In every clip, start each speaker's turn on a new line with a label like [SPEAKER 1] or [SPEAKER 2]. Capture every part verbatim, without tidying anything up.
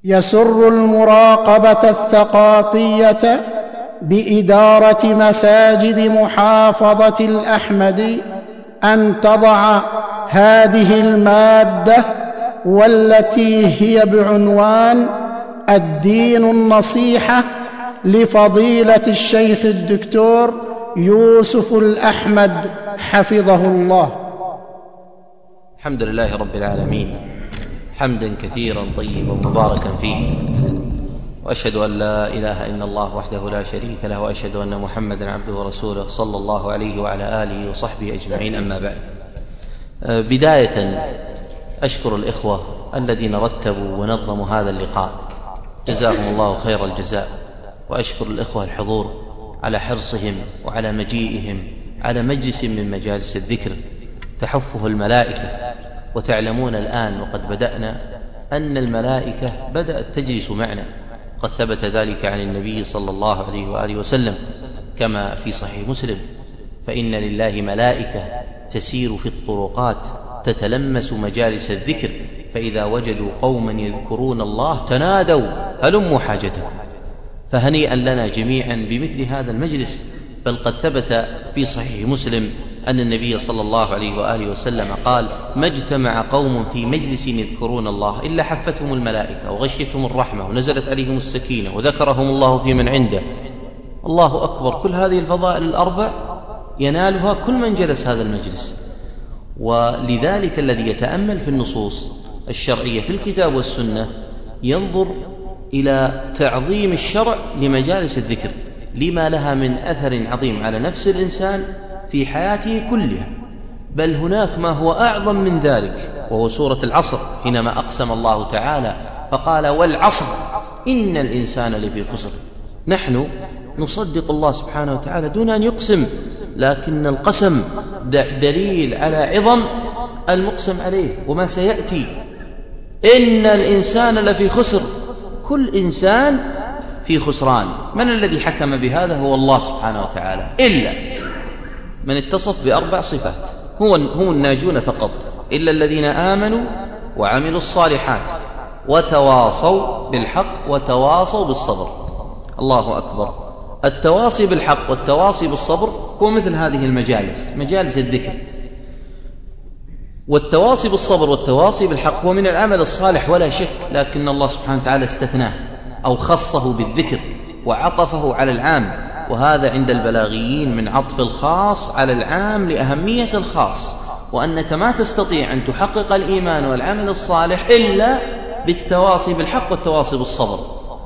[SPEAKER 1] يسر المراقبة الثقافية بإدارة مساجد محافظة الأحمدي أن تضع هذه المادة، والتي هي بعنوان الدين النصيحة، لفضيلة الشيخ الدكتور يوسف الأحمد حفظه الله.
[SPEAKER 2] الحمد لله رب العالمين، حمدا كثيرا طيبا مباركا فيه، وأشهد أن لا إله إلا الله وحده لا شريك له، وأشهد أن محمدا عبده ورسوله صلى الله عليه وعلى آله وصحبه أجمعين. أما بعد، بداية أشكر الإخوة الذين رتبوا ونظموا هذا اللقاء، جزاهم الله خير الجزاء، وأشكر الإخوة الحضور على حرصهم وعلى مجيئهم على مجلس من مجالس الذكر تحفه الملائكة. وتعلمون الآن وقد بدأنا أن الملائكة بدأت تجلس معنا، قد ثبت ذلك عن النبي صلى الله عليه وآله وسلم كما في صحيح مسلم: فإن لله ملائكة تسير في الطرقات تتلمس مجالس الذكر، فإذا وجدوا قوما يذكرون الله تنادوا هلموا حاجتكم. فهنيئا لنا جميعا بمثل هذا المجلس. بل قد ثبت في صحيح مسلم أن النبي صلى الله عليه وآله وسلم قال: ما اجتمع قوم في مجلس يذكرون الله إلا حفتهم الملائكة وغشيتهم الرحمة ونزلت عليهم السكينة وذكرهم الله في من عنده. الله أكبر! كل هذه الفضائل الأربع ينالها كل من جلس هذا المجلس. ولذلك الذي يتأمل في النصوص الشرعية في الكتاب والسنة ينظر إلى تعظيم الشرع لمجالس الذكر، لما لها من أثر عظيم على نفس الإنسان في حياته كلها. بل هناك ما هو أعظم من ذلك، وهو سورة العصر، حينما أقسم الله تعالى فقال: والعصر إن الإنسان لفي خسر. نحن نصدق الله سبحانه وتعالى دون أن يقسم، لكن القسم دليل على عظم المقسم عليه وما سيأتي. إن الإنسان لفي خسر، كل إنسان في خسران. من الذي حكم بهذا؟ هو الله سبحانه وتعالى، إلا من اتصف بأربع صفات، هم الناجون فقط، إلا الذين آمنوا وعملوا الصالحات وتواصوا بالحق وتواصوا بالصبر. الله أكبر! التواصي بالحق والتواصي بالصبر هو مثل هذه المجالس، مجالس الذكر. والتواصي بالصبر والتواصي بالحق هو من العمل الصالح ولا شك، لكن الله سبحانه وتعالى استثناه أو خصه بالذكر وعطفه على العام، وهذا عند البلاغيين من عطف الخاص على العام لأهمية الخاص، وأنك ما تستطيع أن تحقق الإيمان والعمل الصالح إلا بالتواصي بالحق والتواصي بالصبر.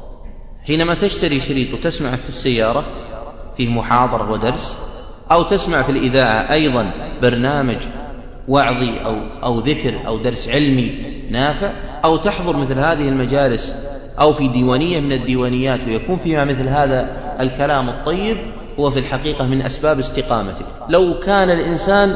[SPEAKER 2] حينما تشتري شريط وتسمع في السيارة فيه محاضرة ودرس، أو تسمع في الإذاعة أيضا برنامج وعظي أو, أو ذكر أو درس علمي نافع، أو تحضر مثل هذه المجالس أو في ديوانية من الديوانيات ويكون فيها مثل هذا الكلام الطيب، هو في الحقيقة من أسباب استقامتك. لو كان الإنسان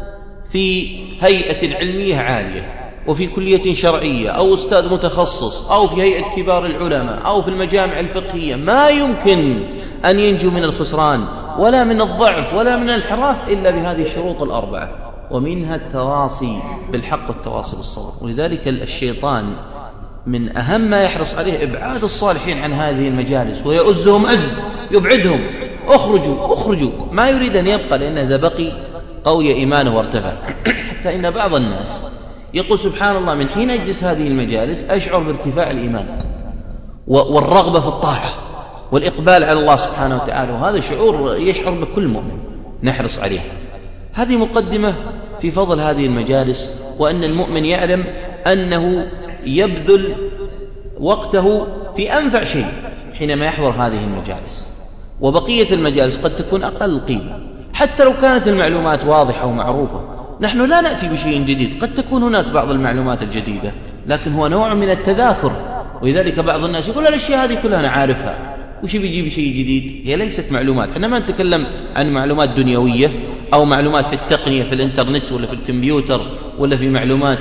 [SPEAKER 2] في هيئة علمية عالية وفي كلية شرعية أو أستاذ متخصص أو في هيئة كبار العلماء أو في المجامع الفقهية، ما يمكن أن ينجو من الخسران ولا من الضعف ولا من الانحراف إلا بهذه الشروط الأربعة، ومنها التواصي بالحق والتواصي بالصبر. ولذلك الشيطان من أهم ما يحرص عليه إبعاد الصالحين عن هذه المجالس، ويؤزهم أز، يبعدهم: اخرجوا اخرجوا، ما يريد أن يبقى، لأنه إذا بقي قوي إيمانه وارتفع. حتى إن بعض الناس يقول: سبحان الله، من حين أجلس هذه المجالس أشعر بارتفاع الإيمان والرغبة في الطاعة والإقبال على الله سبحانه وتعالى، وهذا شعور يشعر بكل مؤمن، نحرص عليه. هذه مقدمة في فضل هذه المجالس، وأن المؤمن يعلم أنه يبذل وقته في أنفع شيء حينما يحضر هذه المجالس. وبقية المجالس قد تكون أقل قيمة، حتى لو كانت المعلومات واضحة ومعروفة. نحن لا نأتي بشيء جديد، قد تكون هناك بعض المعلومات الجديدة، لكن هو نوع من التذاكر. ولذلك بعض الناس يقول: الأشياء هذه كلها أنا عارفها، وش بيجيب شيء جديد؟ هي ليست معلومات. احنا ما نتكلم عن معلومات دنيوية أو معلومات في التقنية في الإنترنت ولا في الكمبيوتر ولا في معلومات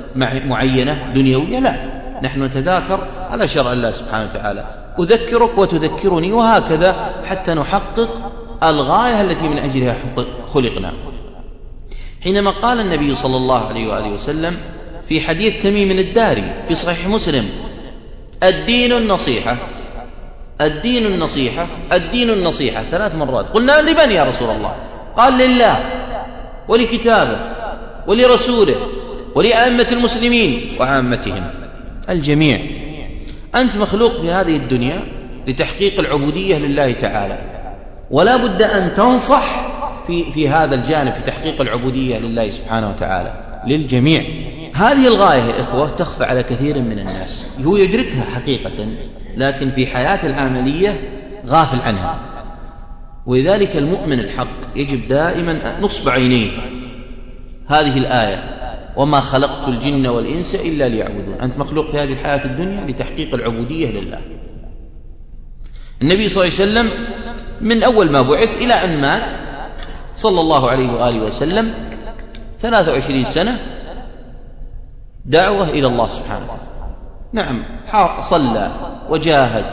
[SPEAKER 2] معينة دنيوية، لا، نحن نتذاكر على شرع الله سبحانه وتعالى، أذكرك وتذكرني، وهكذا حتى نحقق الغاية التي من أجلها خلقنا. حينما قال النبي صلى الله عليه وآله وسلم في حديث تميم الداري في صحيح مسلم: الدين النصيحة، الدين النصيحة، الدين النصيحة ثلاث مرات. قلنا لمن يا رسول الله؟ قال لله ولكتابه ولرسوله ولأئمة المسلمين وعامتهم، الجميع. أنت مخلوق في هذه الدنيا لتحقيق العبودية لله تعالى، ولا بد أن تنصح في, في هذا الجانب، في تحقيق العبودية لله سبحانه وتعالى للجميع. هذه الغاية يا إخوة تخفى على كثير من الناس، هو يدركها حقيقة لكن في حياة العملية غافل عنها. ولذلك المؤمن الحق يجب دائما نصب عينيه هذه الآية: وما خلقت الجن والإنس إلا ليعبدون. أنت مخلوق في هذه الحياة الدنيا لتحقيق العبودية لله. النبي صلى الله عليه وسلم من أول ما بعث إلى أن مات صلى الله عليه وآله وسلم ثلاث وعشرين سنة دعوة إلى الله سبحانه وتعالى. نعم، صلى وجاهد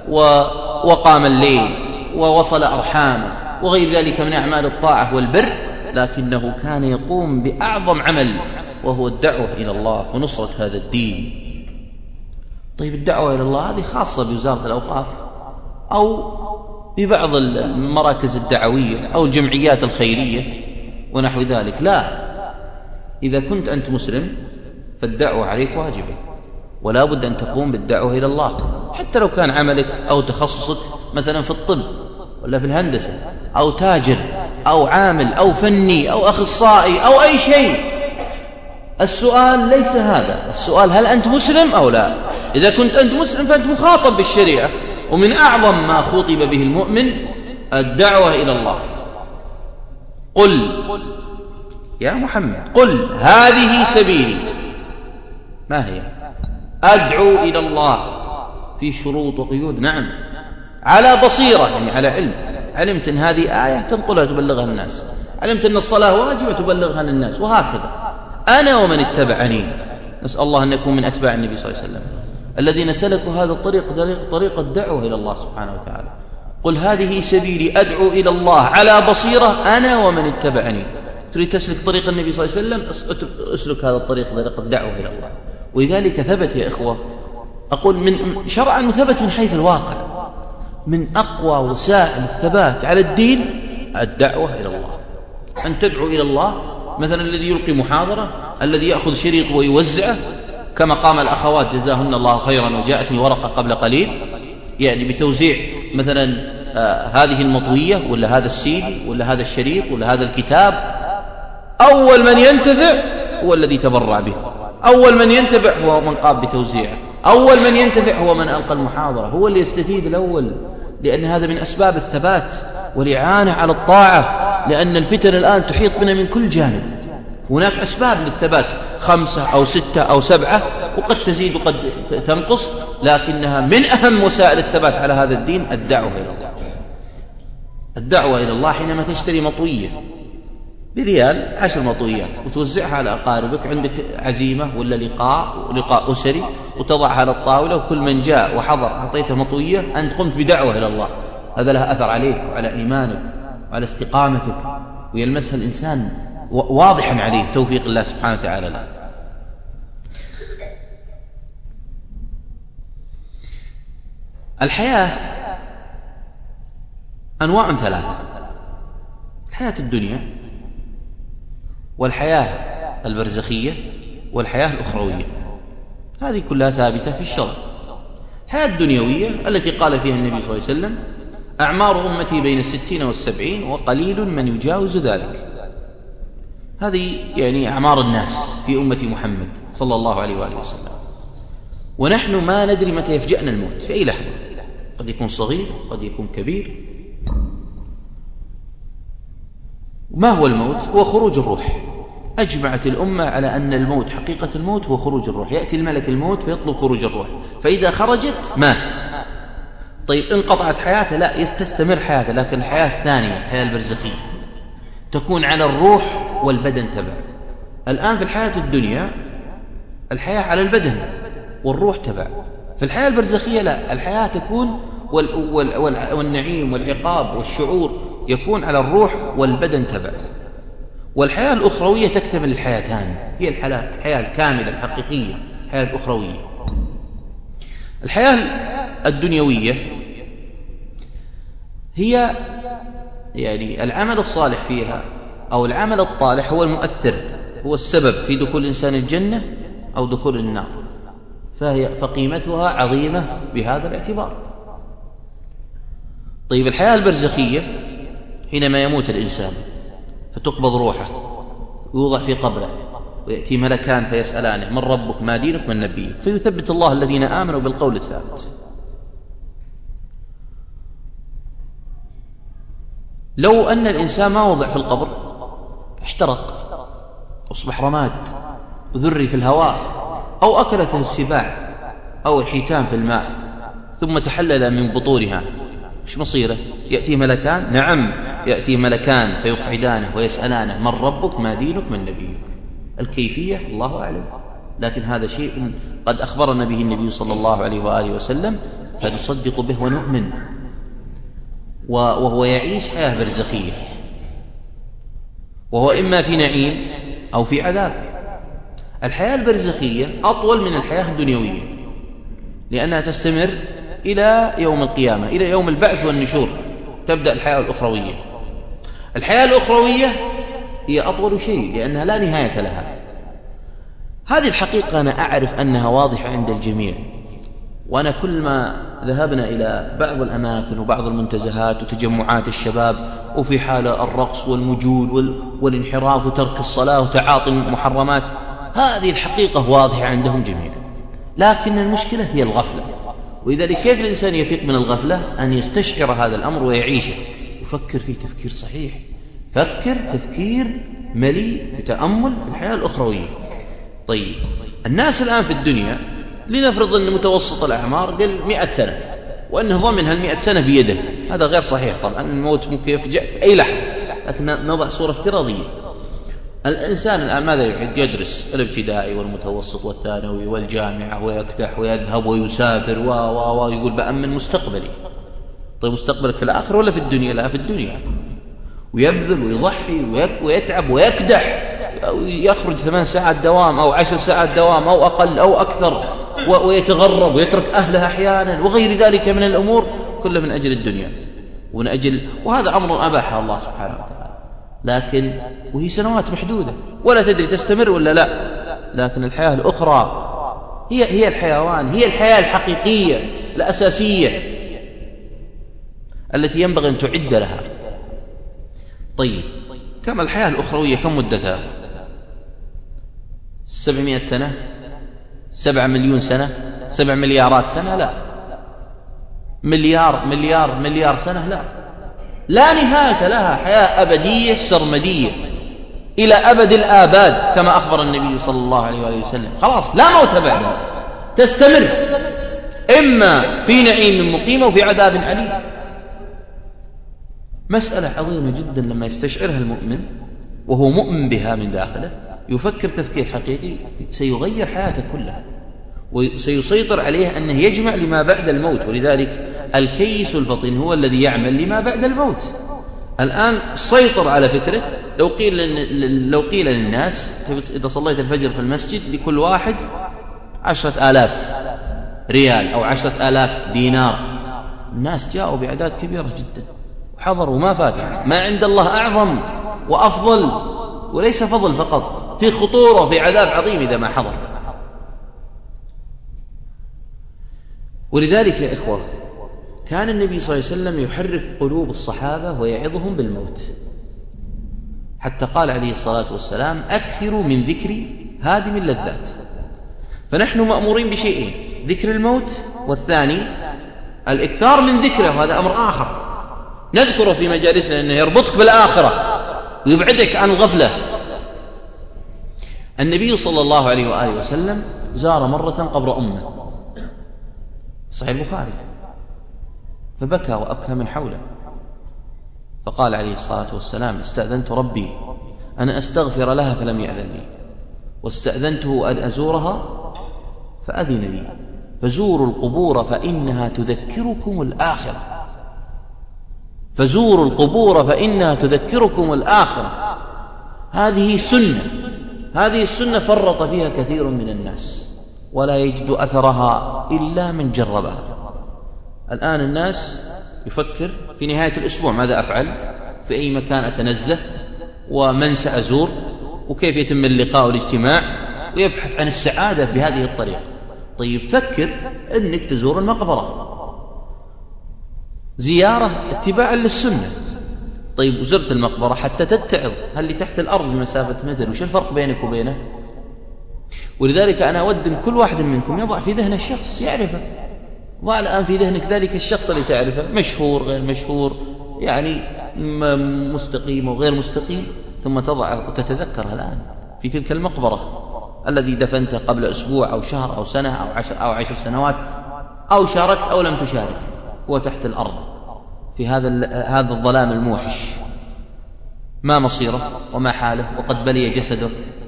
[SPEAKER 2] وقام الليل ووصل أرحامه وغير ذلك من أعمال الطاعة والبر، لكنه كان يقوم بأعظم عمل وهو الدعوة إلى الله ونصرة هذا الدين. طيب الدعوة إلى الله هذه خاصة بوزارة الأوقاف أو ببعض المراكز الدعوية أو الجمعيات الخيرية ونحو ذلك، لا. إذا كنت أنت مسلم فالدعوة عليك واجبة، ولا بد أن تقوم بالدعوة إلى الله، حتى لو كان عملك أو تخصصك مثلا في الطب ولا في الهندسة أو تاجر أو عامل أو فني أو أخصائي أو أي شيء. السؤال ليس هذا، السؤال هل أنت مسلم أو لا. إذا كنت أنت مسلم فأنت مخاطب بالشريعة، ومن أعظم ما خطب به المؤمن الدعوة إلى الله. قل يا محمد، قل هذه سبيلي، ما هي؟ أدعو إلى الله، في شروط وقيود. نعم، على بصيرة، يعني على علم. علمت أن هذه آية تنقلها تبلغها الناس، علمت أن الصلاة واجبة تبلغها للناس، وهكذا. أنا ومن اتبعني، نسأل الله أن نكون من أتباع النبي صلى الله عليه وسلم الذين سلكوا هذا الطريق، طريق الدعوة إلى الله سبحانه وتعالى. قل هذه سبيلي أدعو إلى الله على بصيرة أنا ومن اتبعني. تريد تسلك طريق النبي صلى الله عليه وسلم، اسلك هذا الطريق، طريق الدعوة إلى الله. ولذلك ثبت يا إخوة، أقول من شرعا وثبت من حيث الواقع، من أقوى وسائل الثبات على الدين الدعوة إلى الله. أن تدعو إلى الله، مثلا الذي يلقي محاضرة، الذي يأخذ شريط ويوزعه، كما قام الأخوات جزاهن الله خيرا، وجاءتني ورقة قبل قليل يعني بتوزيع مثلا آه هذه المطوية ولا هذا السيدي ولا هذا الشريط ولا هذا الكتاب. أول من ينتفع هو الذي تبرع به، أول من ينتفع هو من قام بتوزيعه، أول من ينتفع هو من ألقى المحاضرة، هو اللي يستفيد الأول، لأن هذا من أسباب الثبات والإعانة على الطاعة. لأن الفتن الآن تحيط بنا من كل جانب، هناك أسباب للثبات خمسة أو ستة أو سبعة، وقد تزيد وقد تنقص، لكنها من أهم وسائل الثبات على هذا الدين الدعوة إلى الله. الدعوة إلى الله حينما تشتري مطوية بريال، عشر مطويات، وتوزعها على أقاربك، عندك عزيمة ولا لقاء لقاء أسري، وتضعها على الطاولة، وكل من جاء وحضر أعطيته مطوية، أنت قمت بدعوة إلى الله. هذا له أثر عليك وعلى إيمانك وعلى استقامتك، ويلمسها الإنسان واضحا عليه توفيق الله سبحانه وتعالى له. الحياة أنواع ثلاثة: الحياة الدنيا، والحياة البرزخية، والحياة الأخروية. هذه كلها ثابتة في الشرع. الحياة الدنيوية التي قال فيها النبي صلى الله عليه وسلم: أعمار أمتي بين الستين والسبعين وقليل من يجاوز ذلك. هذه يعني أعمار الناس في أمة محمد صلى الله عليه وآله وسلم، ونحن ما ندري متى يفجأنا الموت، في أي لحظة، قد يكون صغير قد يكون كبير. ما هو الموت؟ هو خروج الروح. أجمعت الأمة على أن الموت، حقيقة الموت هو خروج الروح. يأتي الملك الموت فيطلب خروج الروح، فإذا خرجت مات. طيب انقطعت حياته؟ لا، يستمر حياته، لكن الحياة الثانية، الحياة البرزخية، تكون على الروح والبدن تبع. الآن في الحياة الدنيا الحياة على البدن والروح تبع. في الحياة البرزخية لا، الحياة تكون وال وال وال والنعيم والعقاب والشعور يكون على الروح والبدن تبع. والحياة الأخروية تكتمل الحياتان، هي الحياة الكاملة الحقيقية، الحياة الأخروية. الحياة الدنيوية هي يعني العمل الصالح فيها أو العمل الطالح هو المؤثر، هو السبب في دخول الإنسان الجنة أو دخول النار، فهي فقيمتها عظيمة بهذا الاعتبار. طيب الحياة البرزخية حينما يموت الإنسان فتقبض روحه ويوضع في قبره ويأتي ملكان فيسألانه من ربك ما دينك من نبيك، فيثبت الله الذين آمنوا بالقول الثابت. لو أن الإنسان ما وضع في القبر احترق، أصبح رماد وذري في الهواء، أو أكلته السباع أو الحيتان في الماء ثم تحلل من بطونها، إيش مصيره؟ يأتي ملكان؟ نعم، يأتي ملكان فيقعدانه ويسألانه من ربك ما دينك من نبيك. الكيفية الله أعلم، لكن هذا شيء قد أخبرنا به النبي صلى الله عليه وآله وسلم فنصدق به ونؤمن، وهو يعيش حياة برزخية، وهو إما في نعيم أو في عذاب. الحياة البرزخية أطول من الحياة الدنيوية لأنها تستمر إلى يوم القيامة، إلى يوم البعث والنشور تبدأ الحياة الأخروية. الحياة الأخروية هي أطول شيء لأنها لا نهاية لها. هذه الحقيقة أنا أعرف أنها واضحة عند الجميع، وأنا كل ما ذهبنا إلى بعض الأماكن وبعض المنتزهات وتجمعات الشباب وفي حال الرقص والمجول والانحراف وترك الصلاة وتعاطي المحرمات، هذه الحقيقة واضحة عندهم جميعا، لكن المشكلة هي الغفلة. ولذلك كيف الإنسان يفيق من الغفلة؟ أن يستشعر هذا الأمر ويعيشه، يفكر فيه تفكير صحيح، فكر تفكير مليء بتأمل في الحياة الأخروية. طيب الناس الآن في الدنيا لنفرض أن متوسط الأعمار قل مئة سنة وأنه ضمن هالمئة سنة بيده، هذا غير صحيح طبعا، الموت ممكن يفجأ في أي لحظة، لكن نضع صورة افتراضية. الإنسان الآن ماذا يحب؟ يدرس الابتدائي والمتوسط والثانوي والجامعة ويكدح ويذهب ويسافر و و ويقول بأمن مستقبلي. طيب مستقبلك في الآخرة ولا في الدنيا؟ لا في الدنيا، ويبذل ويضحي ويتعب ويكدح، يخرج ثمان ساعات دوام أو عشر ساعات دوام أو أقل أو أكثر، ويتغرب ويترك أهله أحيانا وغير ذلك من الأمور، كله من أجل الدنيا ومن أجل، وهذا أمر أباحه الله سبحانه وتعالى، لكن وهي سنوات محدودة ولا تدري تستمر ولا لا. لكن الحياة الأخرى هي هي الحيوان، هي الحياة الحقيقية الأساسية التي ينبغي أن تعد لها. طيب كما الحياة الأخروية كم مدتها؟ سبعمائة سنة؟ سبعة مليون سنة؟ سبع مليارات سنة؟ لا. مليار مليار مليار سنة؟ لا. لا نهاية لها، حياة أبدية سرمدية إلى أبد الآباد كما أخبر النبي صلى الله عليه وآله وسلم. خلاص لا موت بعدها، تستمر إما في نعيم مقيم وفي عذاب أليم. مسألة عظيمة جدا لما يستشعرها المؤمن وهو مؤمن بها من داخله، يفكر تفكير حقيقي سيغير حياته كلها وسيسيطر عليه أنه يجمع لما بعد الموت. ولذلك الكيس الفطن هو الذي يعمل لما بعد الموت. الآن سيطر على فكرة، لو قيل لو قيل للناس إذا صليت الفجر في المسجد لكل واحد عشرة آلاف ريال أو عشرة آلاف دينار، الناس جاءوا بأعداد كبيرة جدا وحضروا ما فاتهم. ما عند الله أعظم وأفضل، وليس فضل فقط، في خطورة في عذاب عظيم إذا ما حضر. ولذلك يا إخوة كان النبي صلى الله عليه وسلم يحرك قلوب الصحابة ويعظهم بالموت، حتى قال عليه الصلاة والسلام أكثروا من ذكر هادم اللذات. فنحن مأمورين بشيئين، ذكر الموت، والثاني الإكثار من ذكره، وهذا أمر آخر نذكره في مجالسنا لأنه يربطك بالآخرة ويبعدك عن الغفلة. النبي صلى الله عليه وآله وسلم زار مرة قبر أمه، صحيح البخاري، فبكى وأبكى من حوله، فقال عليه الصلاة والسلام استأذنت ربي أن أستغفر لها فلم يأذن لي، واستأذنته أن أزورها فأذن لي، فزوروا القبور فإنها تذكركم الآخرة، فزوروا القبور فإنها تذكركم الآخرة. هذه سنة، هذه السنة فرط فيها كثير من الناس، ولا يجد أثرها إلا من جربها. الآن الناس يفكر في نهاية الأسبوع ماذا أفعل، في أي مكان أتنزه، ومن سأزور، وكيف يتم اللقاء والاجتماع، ويبحث عن السعادة بهذه الطريقة. طيب فكر أنك تزور المقبرة زيارة اتباعا للسنة. طيب وزرت المقبرة حتى تتعظ، هل اللي تحت الأرض بمسافة متر، وش الفرق بينك وبينه؟ ولذلك أنا أود أن كل واحد منكم يضع في ذهن الشخص يعرفه. ضع الآن في ذهنك ذلك الشخص اللي تعرفه، مشهور غير مشهور، يعني مستقيم وغير مستقيم، ثم تضع وتتذكر الآن في تلك المقبرة الذي دفنته قبل أسبوع أو شهر أو سنة أو عشر أو عشر سنوات، أو شاركت أو لم تشارك، هو تحت الأرض في هذا هذا الظلام الموحش. ما مصيره وما حاله، وقد بلي جسده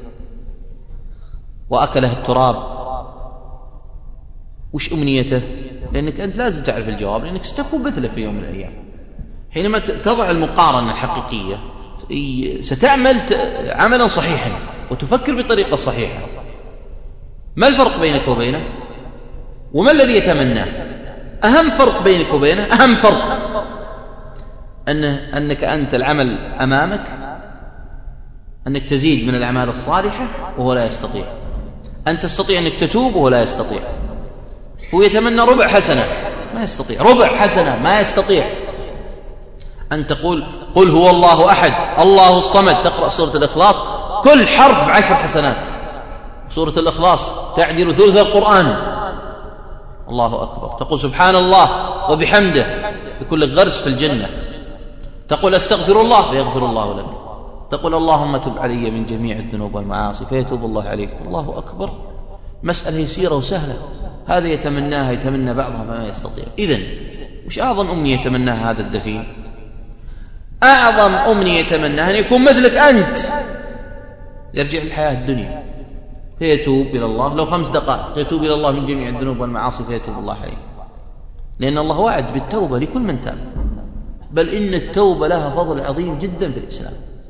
[SPEAKER 2] وأكله التراب. وش أمنيته؟ لأنك أنت لازم تعرف الجواب، لأنك ستكون مثله في يوم من الأيام. حينما تضع المقارنة الحقيقية ستعمل عملا صحيحا وتفكر بطريقة صحيحة. ما الفرق بينك وبينه؟ وما الذي يتمناه؟ أهم فرق بينك وبينه، أهم فرق أنه أنك أنت العمل أمامك، أنك تزيد من الأعمال الصالحة وهو لا يستطيع. أن تستطيع أنك تتوب وهو لا يستطيع. هو يتمنى ربع حسنة ما يستطيع، ربع حسنة ما يستطيع. أن تقول قل هو الله أحد الله الصمد، تقرأ سورة الإخلاص كل حرف بعشر حسنات. سورة الإخلاص تعدل ثلث القرآن. الله أكبر. تقول سبحان الله وبحمده يكون لك غرس في الجنة. تقول استغفر الله فيغفر الله لك. تقول اللهم تب علي من جميع الذنوب والمعاصي فيتوب الله عليك. الله أكبر. مسألة يسيرة وسهلة. هذا يتمناها يتمنى بعضها فما يستطيع. إذن وش أعظم أمنية يتمناها هذا الدفين؟ أعظم أمنية يتمناها أن يكون مثلك أنت، يرجع الحياة الدنيا فيتوب إلى الله، لو خمس دقائق يتوب إلى الله من جميع الذنوب والمعاصي فيتوب الله عليه. لأن الله وعد بالتوبة لكل من تاب، بل إن التوبة لها فضل عظيم جدا في الإسلام.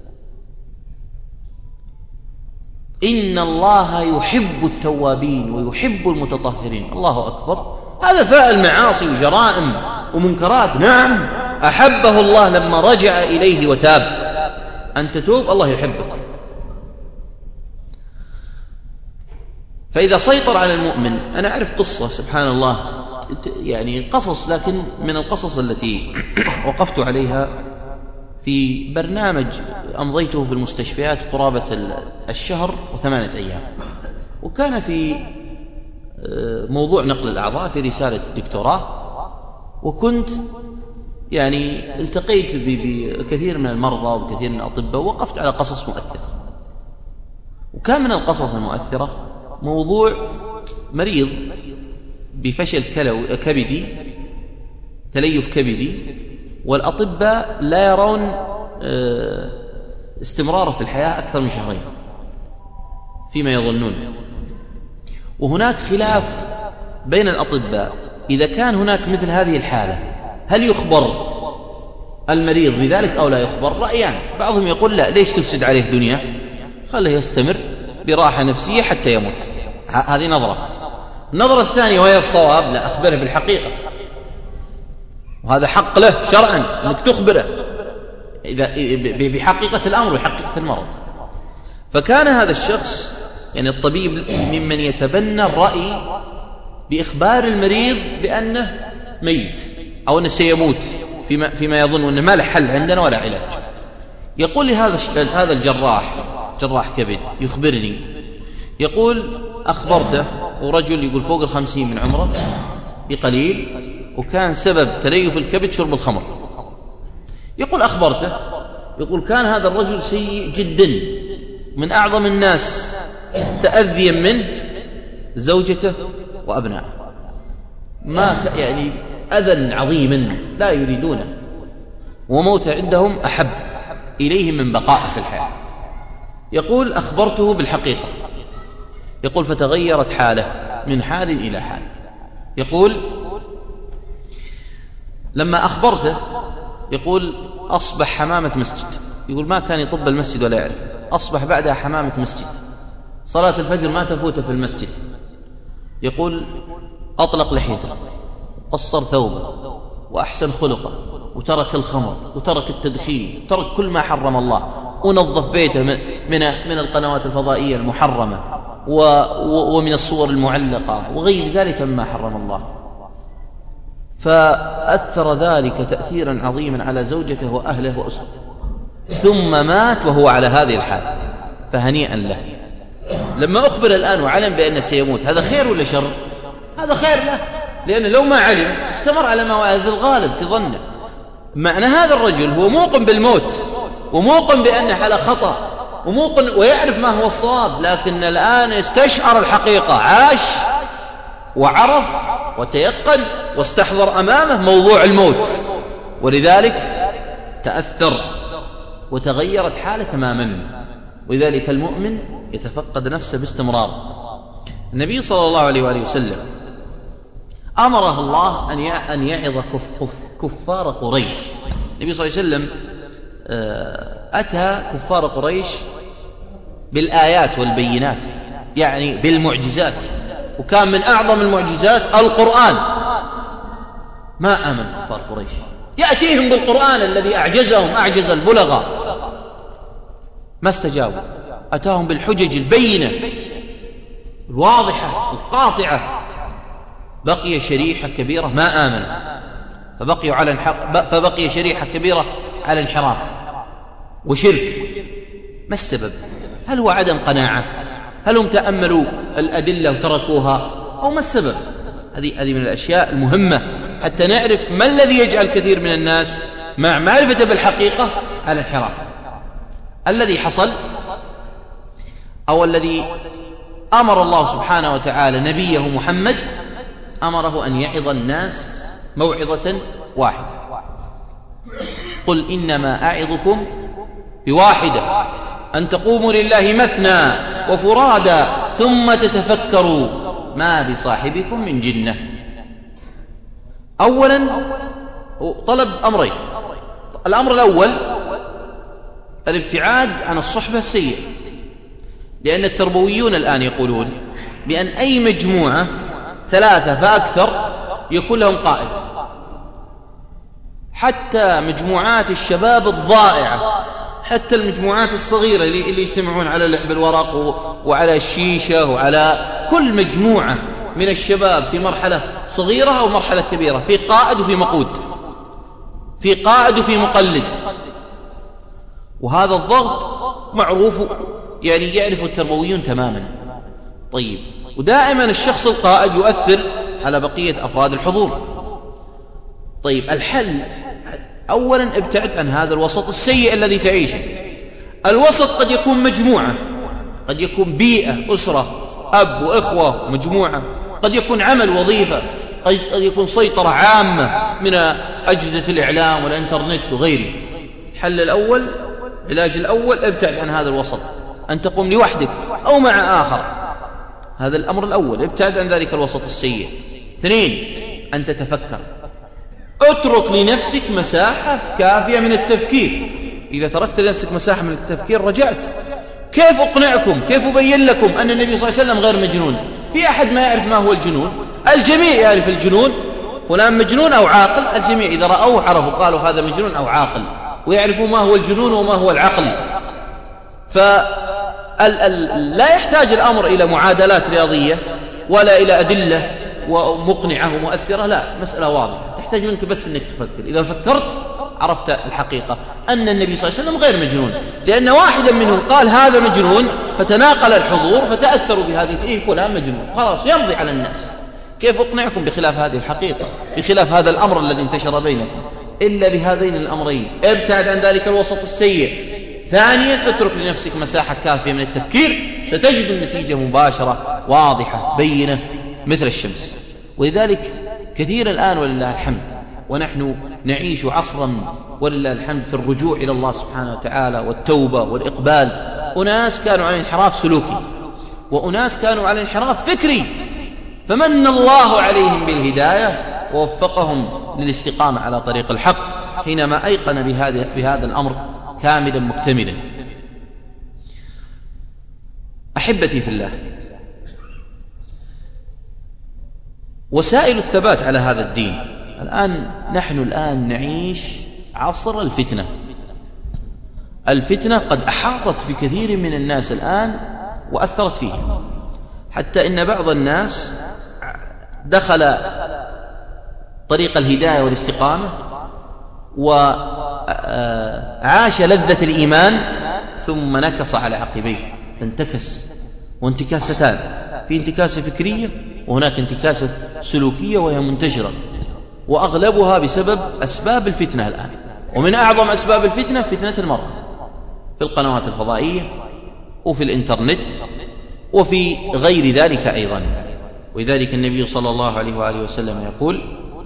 [SPEAKER 2] إن الله يحب التوابين ويحب المتطهرين. الله أكبر. هذا فاعل معاصي وجرائم ومنكرات، نعم أحبه الله لما رجع إليه وتاب. أن تتوب الله يحبك. فإذا سيطر على المؤمن، أنا أعرف قصة سبحان الله، يعني قصص، لكن من القصص التي وقفت عليها في برنامج أمضيته في المستشفيات قرابة الشهر وثمانية أيام، وكان في موضوع نقل الأعضاء في رسالة دكتوراه، وكنت يعني التقيت بكثير من المرضى وكثير من الأطباء، ووقفت على قصص مؤثرة. وكان من القصص المؤثرة موضوع مريض بفشل كبدي، تليف كبدي، والأطباء لا يرون استمراره في الحياة أكثر من شهرين فيما يظنون. وهناك خلاف بين الأطباء إذا كان هناك مثل هذه الحالة هل يخبر المريض بذلك أو لا يخبر. رأيان، بعضهم يقول لا، ليش تفسد عليه دنيا، خله يستمر براحة نفسية حتى يموت. هذه نظرة. النظرة الثانية وهي الصواب، لا، أخبره بالحقيقة، وهذا حق له شرعا أنك تخبره إذا بحقيقة الأمر وحقيقة المرض. فكان هذا الشخص يعني الطبيب ممن يتبنى الرأي بإخبار المريض بأنه ميت أو أنه سيموت فيما, فيما يظن أنه ما له حل عندنا ولا علاج. يقول لي هذا هذا الجراح جراح كبد يخبرني، يقول أخبرته ورجل يقول فوق الخمسين من عمره بقليل، وكان سبب تليف الكبد شرب الخمر. يقول أخبرته، يقول كان هذا الرجل سيء جدا، من أعظم الناس تأذيا منه زوجته وأبنائه، ما يعني أذى عظيما لا يريدونه، وموته عندهم أحب إليهم من بقائه في الحياة. يقول أخبرته بالحقيقة، يقول فتغيرت حاله من حال إلى حال. يقول لما أخبرته، يقول أصبح حمامة مسجد، يقول ما كان يطب المسجد ولا يعرف، أصبح بعدها حمامة مسجد، صلاة الفجر ما تفوته في المسجد، يقول أطلق لحيته، قصر ثوبه، وأحسن خلقه، وترك الخمر، وترك التدخين، وترك كل ما حرم الله، ونظف بيته من من, من القنوات الفضائية المحرمة ومن الصور المعلقة وغير ذلك مما حرم الله، فأثر ذلك تأثيرا عظيما على زوجته وأهله وأسرته، ثم مات وهو على هذه الحال، فهنيئا له. لما أخبر الآن وعلم بأنه سيموت، هذا خير ولا شر؟ هذا خير له، لأنه لو ما علم استمر على ما هو الغالب في ظنه. معنى هذا الرجل هو موقن بالموت، وموقن بأنه على خطأ، وموقن ويعرف ما هو الصواب، لكن الآن استشعر الحقيقة، عاش وعرف وتيقن واستحضر أمامه موضوع الموت، ولذلك تأثر وتغيرت حاله تماما. ولذلك المؤمن يتفقد نفسه باستمرار. النبي صلى الله عليه وآله وسلم أمره الله أن يعظ كفار قريش. النبي صلى الله عليه وسلم أتى كفار قريش بالآيات والبينات، يعني بالمعجزات، وكان من أعظم المعجزات القرآن. ما آمن كفار قريش، يأتيهم بالقرآن الذي أعجزهم أعجز البلغاء، ما استجابوا. أتاهم بالحجج البينة الواضحة القاطعة، بقي شريحة كبيرة ما آمن، فبقيوا على فبقي شريحة كبيرة على انحراف وشرك. ما السبب؟ هل هو عدم قناعة؟ هل هم تأملوا الأدلة وتركوها؟ أو ما السبب؟ هذه هذه من الأشياء المهمة حتى نعرف ما الذي يجعل كثير من الناس مع معرفة بالحقيقة على انحراف. الذي حصل أو الذي أمر الله سبحانه وتعالى نبيه محمد، أمره أن يعظ الناس موعظة واحدة: قل إنما أعظكم بواحدة، أن تقوموا لله مثنى وفرادا ثم تتفكروا ما بصاحبكم من جنة. أولا طلب أمرين. الأمر الأول الابتعاد عن الصحبة السيئة، لأن التربويون الآن يقولون بأن أي مجموعة ثلاثة فأكثر يكون لهم قائد. حتى مجموعات الشباب الضائعة، حتى المجموعات الصغيرة اللي, اللي يجتمعون على لعب الورق وعلى الشيشة وعلى كل مجموعة من الشباب في مرحلة صغيرة أو مرحلة كبيرة، في قائد وفي مقود، في قائد وفي مقلد. وهذا الضغط معروف، يعني يعرف التربويون تماما. طيب، ودائما الشخص القائد يؤثر على بقية أفراد الحضور. طيب، الحل أولا ابتعد عن هذا الوسط السيء الذي تعيشه. الوسط قد يكون مجموعة، قد يكون بيئة، أسرة، أب وإخوة، مجموعة، قد يكون عمل، وظيفة، قد يكون سيطرة عامة من أجهزة الإعلام والإنترنت وغيره. الحل الأول، العلاج الأول، ابتعد عن هذا الوسط، أن تقوم لوحدك أو مع آخر. هذا الأمر الأول، ابتعد عن ذلك الوسط السيء. اثنين، أن تتفكر، اترك لنفسك مساحة كافية من التفكير. إذا تركت لنفسك مساحة من التفكير رجعت. كيف أقنعكم؟ كيف أبين لكم أن النبي صلى الله عليه وسلم غير مجنون؟ في أحد ما يعرف ما هو الجنون؟ الجميع يعرف الجنون، فلان مجنون أو عاقل. الجميع إذا رأوه عرفوا، قالوا هذا مجنون أو عاقل، ويعرفوا ما هو الجنون وما هو العقل. فلا يحتاج الأمر إلى معادلات رياضية ولا إلى أدلة ومقنعة ومؤثرة، لا، مسألة واضحة، تحتاج منك بس أنك تفكر. إذا فكرت عرفت الحقيقة أن النبي صلى الله عليه وسلم غير مجنون، لأن واحدا منهم قال هذا مجنون فتناقل الحضور فتأثروا بهذه، إيه فلان مجنون، خلاص يمضي على الناس. كيف أقنعكم بخلاف هذه الحقيقة، بخلاف هذا الأمر الذي انتشر بينكم؟ إلا بهذين الأمرين: ابتعد عن ذلك الوسط السيء. ثانيا، اترك لنفسك مساحة كافية من التفكير، ستجد النتيجة مباشرة واضحة بينة مثل الشمس. ولذلك كثير الآن ولله الحمد ونحن نعيش عصرا ولله الحمد في الرجوع إلى الله سبحانه وتعالى والتوبة والإقبال. أناس كانوا على انحراف سلوكي، وأناس كانوا على انحراف فكري، فمن الله عليهم بالهداية ووفقهم للاستقامة على طريق الحق حينما أيقن بهذا, بهذا الأمر كاملا مكتملا. أحبتي في الله، وسائل الثبات على هذا الدين. الآن نحن الآن نعيش عصر الفتنة. الفتنة قد أحاطت بكثير من الناس الآن وأثرت فيهم، حتى إن بعض الناس دخل طريق الهداية والاستقامة وعاش لذة الإيمان ثم نكص على عقبيه، فانتكس. وانتكاستان، في انتكاسة فكرية وهناك انتكاسة سلوكية وهي منتشرة، وأغلبها بسبب أسباب الفتنة الآن. ومن أعظم أسباب الفتنة فتنة المرأة في القنوات الفضائية وفي الإنترنت وفي غير ذلك أيضا. ولذلك النبي صلى الله عليه وآله وسلم يقول: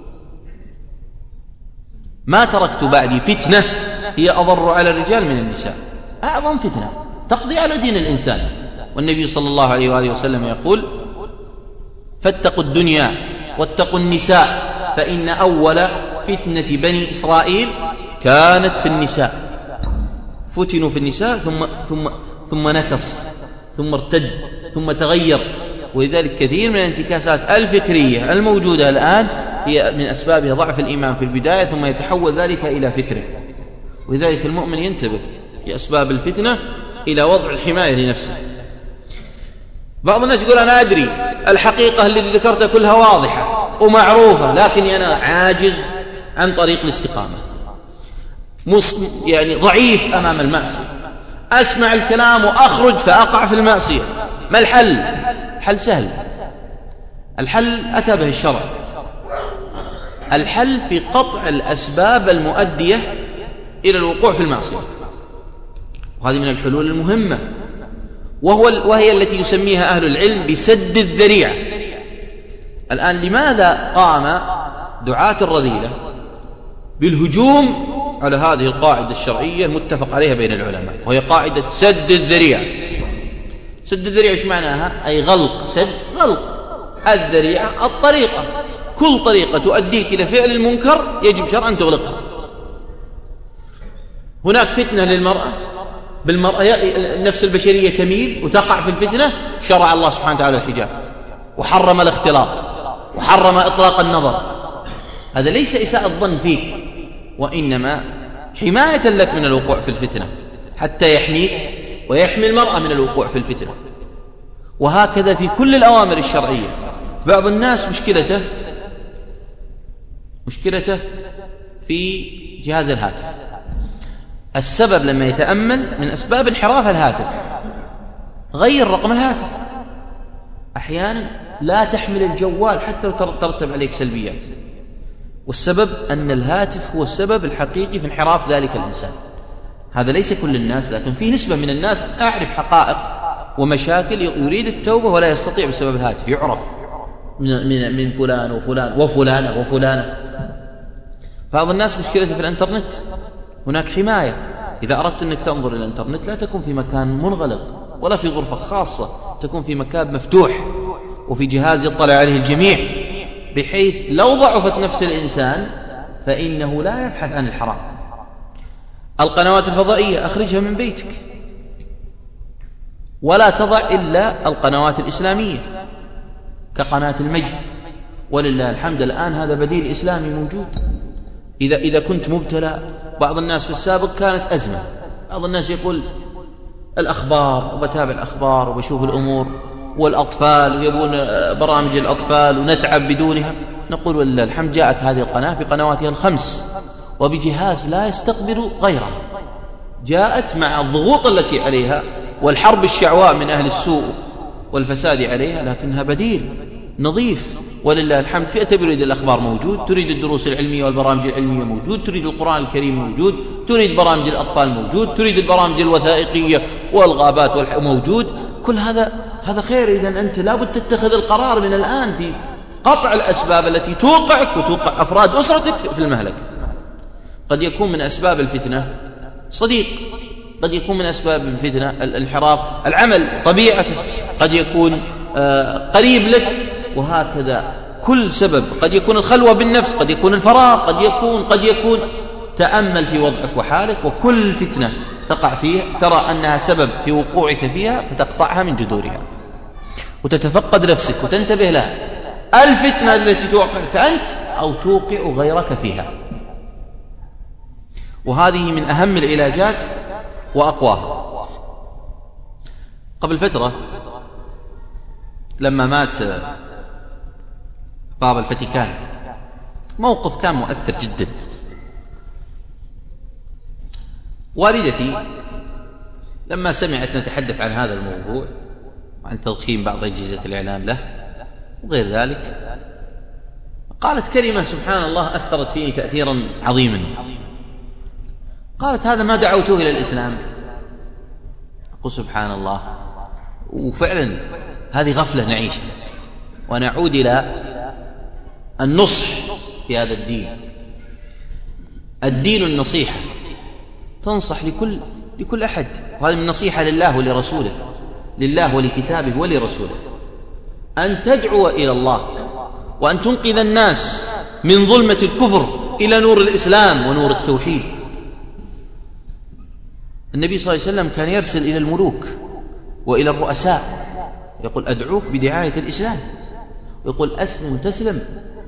[SPEAKER 2] ما تركت بعدي فتنة هي أضر على الرجال من النساء. أعظم فتنة تقضي على دين الإنسان. والنبي صلى الله عليه وآله وسلم يقول: فاتقوا الدنيا واتقوا النساء فإن أول فتنة بني إسرائيل كانت في النساء. فتنوا في النساء ثم ثم ثم نكص ثم ارتد ثم تغير. ولذلك كثير من الانتكاسات الفكرية الموجودة الآن هي من أسبابها ضعف الإيمان في البداية، ثم يتحول ذلك إلى فكره. ولذلك المؤمن ينتبه في أسباب الفتنة إلى وضع الحماية لنفسه. بعض الناس يقول: أنا أدري الحقيقة التي ذكرتها كلها واضحة ومعروفة، لكني أنا عاجز عن طريق الاستقامة، يعني ضعيف أمام المعصية، أسمع الكلام وأخرج فأقع في المعصية. ما الحل؟ الحل سهل. الحل أتى به الشرع. الحل في قطع الأسباب المؤدية إلى الوقوع في المعصية، وهذه من الحلول المهمة، وهو وهي التي يسميها أهل العلم بسد الذريعة. الآن لماذا قام دعاة الرذيلة بالهجوم على هذه القاعدة الشرعية المتفق عليها بين العلماء، وهي قاعدة سد الذريعة؟ سد الذريعة ايش معناها؟ أي غلق. سد غلق الذريعة، الطريقة، كل طريقة تؤديك إلى فعل المنكر يجب شرعا أن تغلقها. هناك فتنة للمرأة، بالمرأة النفس البشرية تميل وتقع في الفتنة، شرع الله سبحانه وتعالى الحجاب وحرم الاختلاط وحرم إطلاق النظر. هذا ليس إساءة الظن فيك، وإنما حماية لك من الوقوع في الفتنة، حتى يحميك ويحمي المرأة من الوقوع في الفتنة. وهكذا في كل الأوامر الشرعية. بعض الناس مشكلته مشكلته في جهاز الهاتف. السبب لما يتأمل من أسباب انحراف الهاتف، غير رقم الهاتف. أحيانا لا تحمل الجوال حتى لو ترتب عليك سلبيات، والسبب أن الهاتف هو السبب الحقيقي في انحراف ذلك الإنسان. هذا ليس كل الناس، لكن في نسبة من الناس أعرف حقائق ومشاكل يريد التوبة ولا يستطيع بسبب الهاتف. يعرف من, من, من فلان وفلان وفلانة وفلانة. بعض الناس مشكلته في الانترنت. هناك حماية. إذا أردت أنك تنظر إلى الانترنت لا تكون في مكان منغلق ولا في غرفة خاصة، تكون في مكان مفتوح وفي جهاز يطلع عليه الجميع، بحيث لو ضعفت نفس الإنسان فإنه لا يبحث عن الحرام. القنوات الفضائية أخرجها من بيتك، ولا تضع إلا القنوات الإسلامية كقناة المجد، ولله الحمد الآن هذا بديل إسلامي موجود. إذا, إذا كنت مبتلى، بعض الناس في السابق كانت أزمة، بعض الناس يقول الأخبار وبتابع الأخبار وبشوف الأمور، والأطفال ويبون برامج الأطفال ونتعب بدونها. نقول ولله الحمد جاءت هذه القناة بقنواتها الخمس وبجهاز لا يستقبل غيره، جاءت مع الضغوط التي عليها والحرب الشعواء من أهل السوء والفساد عليها، لكنها بديل نظيف ولله الحمد. فئة تريد الأخبار موجود، تريد الدروس العلمية والبرامج العلمية موجود، تريد القرآن الكريم موجود، تريد برامج الأطفال موجود، تريد البرامج الوثائقية والغابات موجود. كل هذا هذا خير. إذن أنت لابد تتخذ القرار من الآن في قطع الأسباب التي توقعك وتوقع أفراد أسرتك في المهلك. قد يكون من أسباب الفتنة صديق، قد يكون من أسباب الفتنة الانحراف العمل طبيعته، قد يكون قريب لك، وهكذا كل سبب. قد يكون الخلوة بالنفس، قد يكون الفراغ، قد يكون قد يكون تأمل في وضعك وحالك، وكل فتنة تقع فيها ترى أنها سبب في وقوعك فيها فتقطعها من جذورها وتتفقد نفسك وتنتبه لها الفتنة التي توقعك أنت أو توقع غيرك فيها. وهذه من أهم العلاجات وأقواها. قبل فترة لما مات بابا الفاتيكان موقف كان مؤثر جدا. والدتي لما سمعت نتحدث عن هذا الموضوع وعن تضخيم بعض أجهزة الإعلام له وغير ذلك قالت كلمة سبحان الله أثرت فيني تأثيرا عظيما. قالت هذا ما دعوته إلى الإسلام. أقول سبحان الله. وفعلا هذه غفلة نعيشها ونعود إلى النصح في هذا الدين. الدين النصيحة، تنصح لكل لكل أحد، وهذه من نصيحة لله ولرسوله، لله ولكتابه ولرسوله، أن تدعو إلى الله وأن تنقذ الناس من ظلمة الكفر إلى نور الإسلام ونور التوحيد. النبي صلى الله عليه وسلم كان يرسل إلى الملوك وإلى الرؤساء يقول أدعوك بدعاية الإسلام، يقول أسلم تسلم.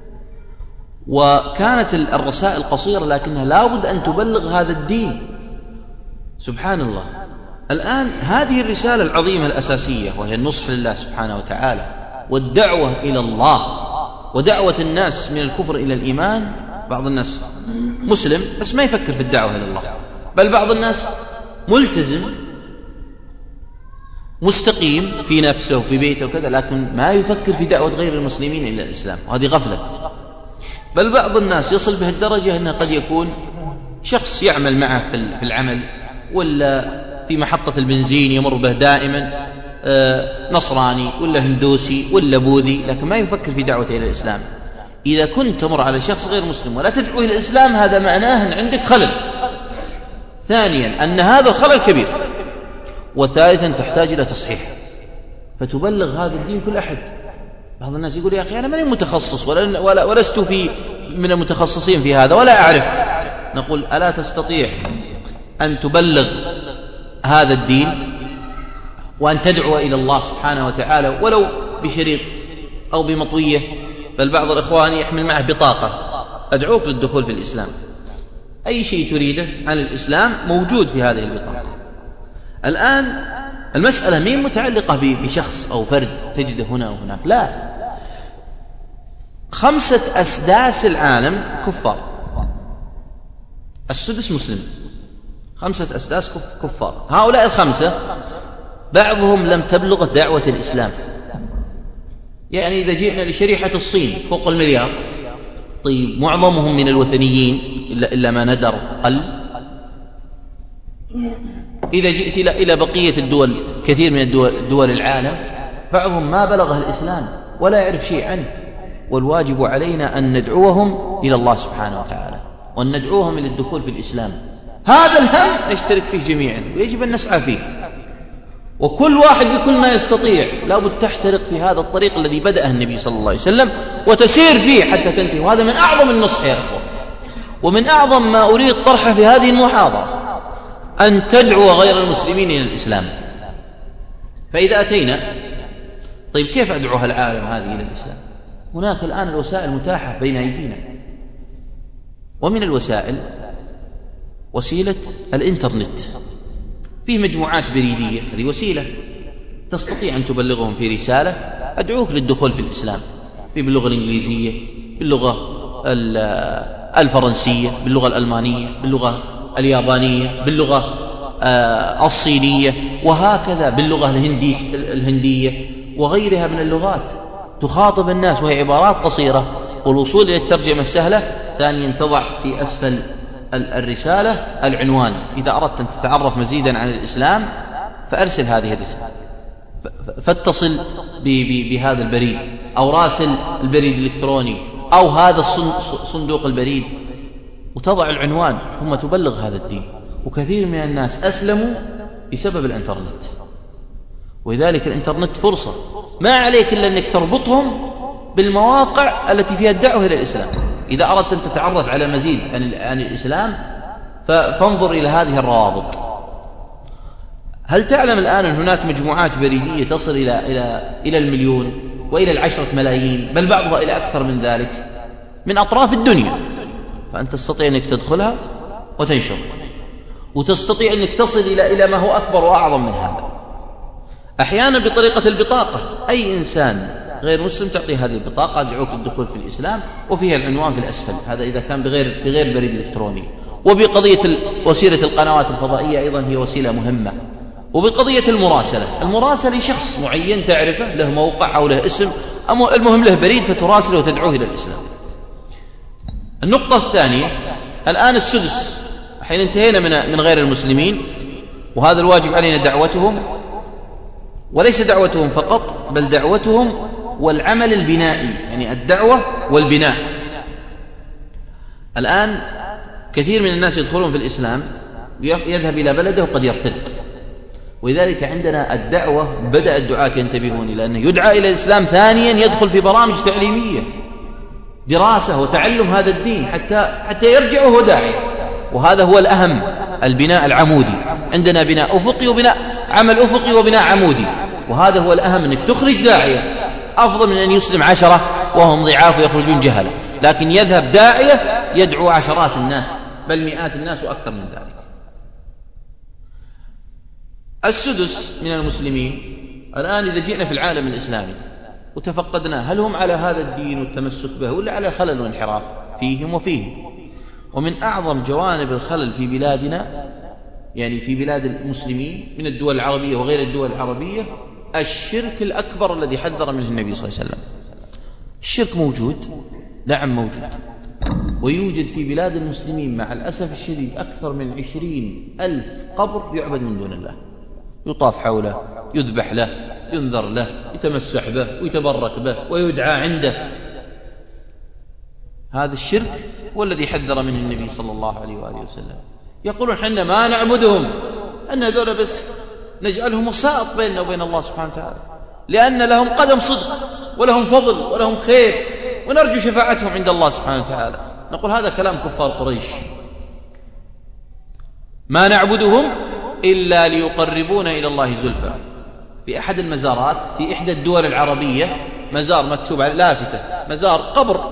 [SPEAKER 2] وكانت الرسائل قصيرة لكنها لابد أن تبلغ هذا الدين. سبحان الله. الآن هذه الرسالة العظيمة الأساسية وهي النصح لله سبحانه وتعالى والدعوة إلى الله ودعوة الناس من الكفر إلى الإيمان. بعض الناس مسلم بس ما يفكر في الدعوة إلى الله، بل بعض الناس ملتزم مستقيم في نفسه وفي بيته وكذا لكن ما يفكر في دعوة غير المسلمين إلى الإسلام، وهذه غفلة. بل بعض الناس يصل به الدرجة أنه قد يكون شخص يعمل معه في العمل ولا في محطة البنزين يمر به دائما نصراني ولا هندوسي ولا بوذي، لكن ما يفكر في دعوته إلى الإسلام. إذا كنت تمر على شخص غير مسلم ولا تدعو إلى الإسلام هذا معناه أن عندك خلل. ثانيا أن هذا الخلل كبير. وثالثا تحتاج إلى تصحيح فتبلغ هذا الدين كل أحد. بعض الناس يقول يا أخي أنا ماني متخصص ولا ولا ولست في من المتخصصين في هذا ولا أعرف. نقول ألا تستطيع أن تبلغ هذا الدين وأن تدعو إلى الله سبحانه وتعالى ولو بشريط أو بمطوية؟ بل بعض الإخوان يحمل معه بطاقة أدعوك للدخول في الإسلام. أي شيء تريده عن الإسلام موجود في هذه البطاقة. الآن المسألة مين متعلقة بشخص أو فرد تجده هنا وهناك، لا، خمسة أسداس العالم كفار، السدس مسلم، خمسة أسداس كفار. هؤلاء الخمسة بعضهم لم تبلغ دعوة الإسلام. يعني إذا جئنا لشريحة الصين فوق المليار، طيب معظمهم من الوثنيين إلا, إلا ما ندر قل. إذا جئت إلى بقية الدول كثير من الدول, دول العالم بعضهم ما بلغه الإسلام ولا يعرف شيء عنه. والواجب علينا أن ندعوهم إلى الله سبحانه وتعالى وأن ندعوهم إلى الدخول في الإسلام. هذا الهم نشترك فيه جميعا ويجب أن نسعى فيه، وكل واحد بكل ما يستطيع لابد تحترق في هذا الطريق الذي بدأه النبي صلى الله عليه وسلم وتسير فيه حتى تنتهي. وهذا من أعظم النصح يا أخوة، ومن أعظم ما أريد طرحه في هذه المحاضرة أن تدعو غير المسلمين إلى الإسلام. فإذا أتينا طيب كيف أدعوها العالم هذه إلى الإسلام؟ هناك الآن الوسائل متاحة بين أيدينا، ومن الوسائل وسيلة الإنترنت. فيه مجموعات بريدية، هذه وسيلة تستطيع أن تبلغهم في رسالة أدعوك للدخول في الإسلام، في باللغة الإنجليزية، باللغة الفرنسية، باللغة الألمانية، باللغة اليابانية، باللغة الصينية، وهكذا باللغة الهندية وغيرها من اللغات. تخاطب الناس وهي عبارات قصيرة، والوصول إلى الترجمة السهلة. ثانيا تضع في أسفل الرسالة العنوان، إذا أردت أن تتعرف مزيدا عن الإسلام فأرسل هذه الرسالة، فاتصل بهذا البريد أو راسل البريد الإلكتروني أو هذا صندوق البريد، وتضع العنوان ثم تبلغ هذا الدين. وكثير من الناس أسلموا بسبب الإنترنت، ولذلك الإنترنت فرصة ما عليك إلا أنك تربطهم بالمواقع التي فيها الدعوة إلى الإسلام. إذا أردت أن تتعرف على مزيد عن الإسلام فانظر إلى هذه الروابط. هل تعلم الآن أن هناك مجموعات بريدية تصل إلى إلى إلى المليون وإلى العشرة ملايين، بل بعضها إلى أكثر من ذلك من أطراف الدنيا، فأنت تستطيع أنك تدخلها وتنشر، وتستطيع أنك تصل إلى إلى ما هو أكبر وأعظم من هذا. أحيانا بطريقة البطاقة، أي إنسان غير مسلم تعطيه هذه البطاقة أدعوك الدخول في الإسلام، وفيها العنوان في الأسفل، هذا إذا كان بغير بغير البريد الإلكتروني. وبقضية وسيلة القنوات الفضائية أيضا هي وسيلة مهمة. وبقضية المراسلة، المراسلة شخص معين تعرفه، له موقع أو له اسم، المهم له بريد، فتراسله وتدعوه إلى الإسلام. النقطة الثانية الآن السدس، حين انتهينا من من غير المسلمين، وهذا الواجب علينا دعوتهم، وليس دعوتهم فقط بل دعوتهم والعمل البنائي، يعني الدعوة والبناء. الآن كثير من الناس يدخلون في الإسلام يذهب إلى بلده وقد يرتد، ولذلك عندنا الدعوة بدأ الدعاة ينتبهون إلى أنه يدعى إلى الإسلام، ثانيا يدخل في برامج تعليمية، دراسة وتعلم هذا الدين حتى حتى يرجع وهو داعية، وهذا هو الأهم، البناء العمودي. عندنا بناء أفقي وبناء عمل أفقي وبناء عمودي، وهذا هو الأهم، أنك تخرج داعية أفضل من أن يسلم عشرة وهم ضعاف ويخرجون جهلة، لكن يذهب داعية يدعو عشرات الناس بل مئات الناس وأكثر من ذلك. السدس من المسلمين الآن إذا جئنا في العالم الإسلامي وتفقدنا، هل هم على هذا الدين والتمسك به ولا على خلل وانحراف فيهم وفيهم؟ ومن أعظم جوانب الخلل في بلادنا، يعني في بلاد المسلمين من الدول العربية وغير الدول العربية، الشرك الأكبر الذي حذر منه النبي صلى الله عليه وسلم. الشرك موجود، نعم موجود، ويوجد في بلاد المسلمين مع الأسف الشديد أكثر من عشرين ألف قبر يعبد من دون الله، يطاف حوله، يذبح له، ينذر له، يتمسح به ويتبرك به ويدعى عنده. هذا الشرك هو الذي حذر منه النبي صلى الله عليه وآله وسلم. يقولون حنا ما نعبدهم، أن هذول بس نجعلهم وسائط بيننا وبين الله سبحانه وتعالى، لأن لهم قدم صدق ولهم فضل ولهم خير ونرجو شفاعتهم عند الله سبحانه وتعالى. نقول هذا كلام كفار قريش، ما نعبدهم إلا ليقربونا إلى الله زلفى. في أحد المزارات في إحدى الدول العربية مزار مكتوب عليه لافتة، مزار قبر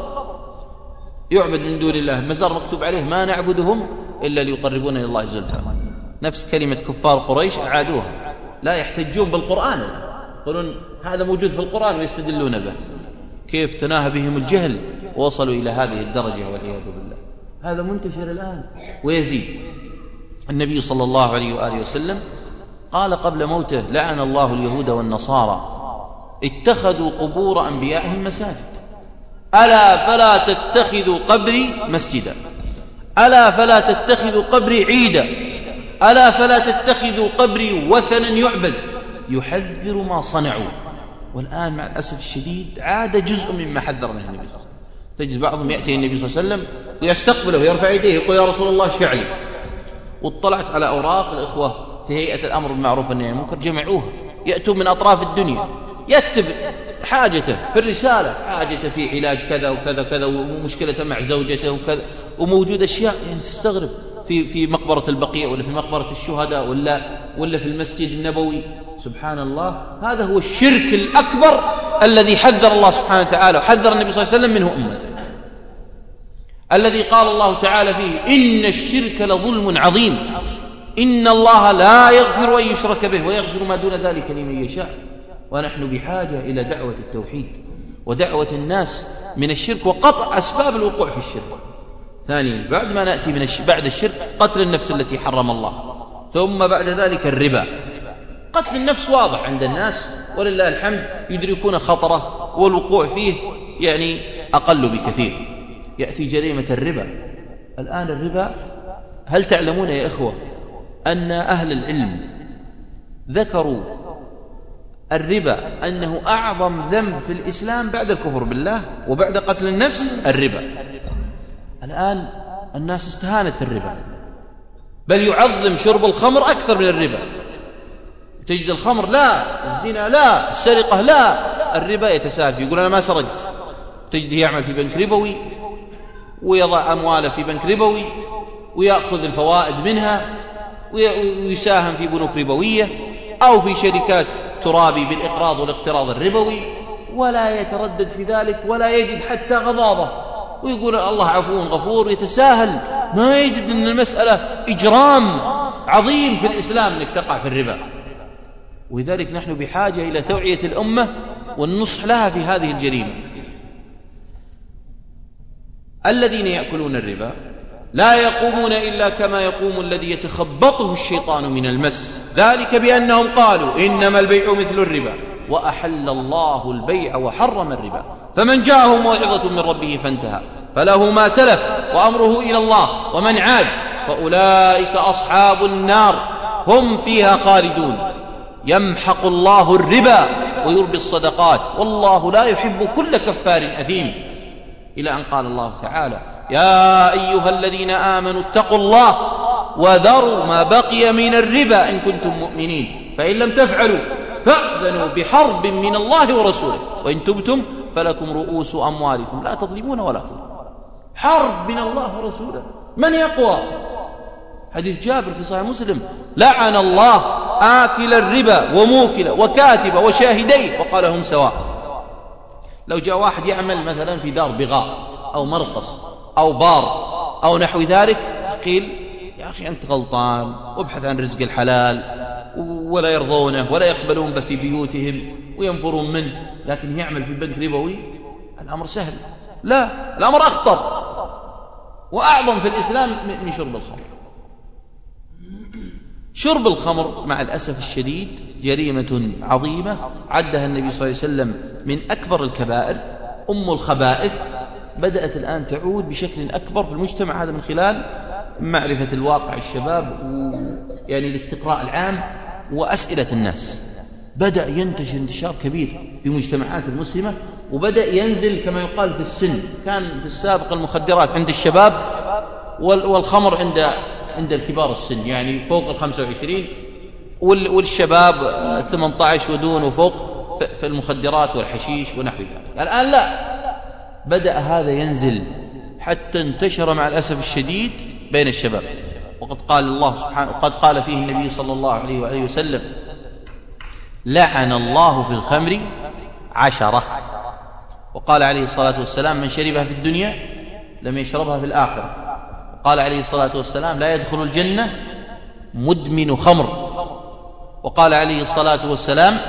[SPEAKER 2] يعبد من دون الله، مزار مكتوب عليه ما نعبدهم إلا ليقربونا إلى الله زلفى. نفس كلمة كفار قريش أعادوها، لا يحتجون بالقرآن، يقولون هذا موجود في القرآن ويستدلون به. كيف تناهى بهم الجهل ووصلوا إلى هذه الدرجة والعياذ بالله. هذا منتشر الآن ويزيد. النبي صلى الله عليه وآله وسلم قال قبل موته: لعن الله اليهود والنصارى اتخذوا قبور أنبيائهم مساجد، ألا فلا تتخذوا قبري مسجدا، ألا فلا تتخذوا قبري عيدا، ألا فلا تتخذوا قبري وثنا يعبد، يحذر ما صنعوا. والآن مع الأسف الشديد عاد جزء مما حذر منه النبي صلى الله عليه وسلم. تجد بعضهم يأتي النبي صلى الله عليه وسلم ويستقبله ويرفع يديه يقول: يا رسول الله اشفع لي. واطلعت على أوراق الإخوة في هيئة الأمر بالمعروف والنهي عن المنكر، جمعوها، يأتون من أطراف الدنيا، يكتب حاجته في الرسالة، حاجته في علاج كذا وكذا كذا، ومشكلته مع زوجته وكذا، وموجود أشياء يعني تستغرب في في مقبرة البقيع ولا في مقبرة الشهداء ولا ولا في المسجد النبوي. سبحان الله، هذا هو الشرك الأكبر الذي حذر الله سبحانه وتعالى وحذر النبي صلى الله عليه وسلم منه أمته، الذي قال الله تعالى فيه: إن الشرك لظلم عظيم، إن الله لا يغفر أن يشرك به ويغفر ما دون ذلك لمن يشاء. ونحن بحاجة إلى دعوة التوحيد ودعوة الناس من الشرك وقطع أسباب الوقوع في الشرك. ثانيا، بعد ما نأتي من الش... بعد الشرك قتل النفس التي حرم الله، ثم بعد ذلك الربا. قتل النفس واضح عند الناس ولله الحمد، يدركون خطره والوقوع فيه يعني أقل بكثير. يأتي جريمة الربا. الآن الربا، هل تعلمون يا إخوة أن أهل العلم ذكروا الربا أنه أعظم ذنب في الإسلام بعد الكفر بالله وبعد قتل النفس؟ الربا. الآن الناس استهانت في الربا، بل يعظم شرب الخمر أكثر من الربا. تجد الخمر لا، الزنا لا، السرقة لا، الربا يتساهل فيه، يقول أنا ما سرقت. تجده يعمل في بنك ربوي ويضع أمواله في بنك ربوي ويأخذ الفوائد منها ويساهم في بنوك ربوية أو في شركات ترابي بالإقراض والاقتراض الربوي، ولا يتردد في ذلك ولا يجد حتى غضاضة، ويقول الله عفو غفور ويتساهل، ما يجد أن المسألة إجرام عظيم في الإسلام أنك تقع في الربا. ولذلك نحن بحاجة إلى توعية الأمة والنصح لها في هذه الجريمة. الذين يأكلون الربا لا يقومون إلا كما يقوم الذي يتخبطه الشيطان من المس، ذلك بأنهم قالوا إنما البيع مثل الربا وأحل الله البيع وحرم الربا، فمن جاءه موعظة من ربه فانتهى فله ما سلف وأمره إلى الله ومن عاد فأولئك أصحاب النار هم فيها خالدون. يمحق الله الربا ويربي الصدقات والله لا يحب كل كفار أثيم، إلى أن قال الله تعالى يا أيها الذين آمنوا اتقوا الله وذروا ما بقي من الربا إن كنتم مؤمنين فإن لم تفعلوا فأذنوا بحرب من الله ورسوله وإن تبتم فلكم رؤوس أموالكم لا تظلمون ولا تظلمون. حرب من الله ورسوله، من يقوى؟ حديث جابر في صحيح مسلم لعن الله آكل الربا وموكله وكاتبه وشاهديه وقال هم سواء. لو جاء واحد يعمل مثلا في دار بغاء أو مرقص أو بار أو نحو ذلك، قيل يا أخي أنت غلطان وابحث عن رزق الحلال، ولا يرضونه ولا يقبلون به في بيوتهم وينفرون منه، لكن يعمل في بنك ربوي الأمر سهل. لا، الأمر أخطر وأعظم في الإسلام من شرب الخمر. شرب الخمر مع الأسف الشديد جريمة عظيمة عدها النبي صلى الله عليه وسلم من أكبر الكبائر، أم الخبائث. بدأت الآن تعود بشكل أكبر في المجتمع هذا من خلال معرفة الواقع الشباب يعني الاستقراء العام وأسئلة الناس. بدأ ينتشر انتشار كبير في مجتمعات المسلمة، وبدأ ينزل كما يقال في السن. كان في السابق المخدرات عند الشباب والخمر عند عند الكبار السن، يعني فوق الخمسة وعشرين، والشباب ثمانية عشر ودون وفوق في المخدرات والحشيش ونحو ذلك. الآن لا، بدأ هذا ينزل حتى انتشر مع الأسف الشديد بين الشباب. وقد قال الله سبحانه وقد قال فيه النبي صلى الله عليه وآله وسلم لعن الله في الخمر عشرة، وقال عليه الصلاة والسلام من شربها في الدنيا لم يشربها في الآخرة، وقال عليه الصلاة والسلام لا يدخل الجنة مدمن خمر، وقال عليه الصلاة والسلام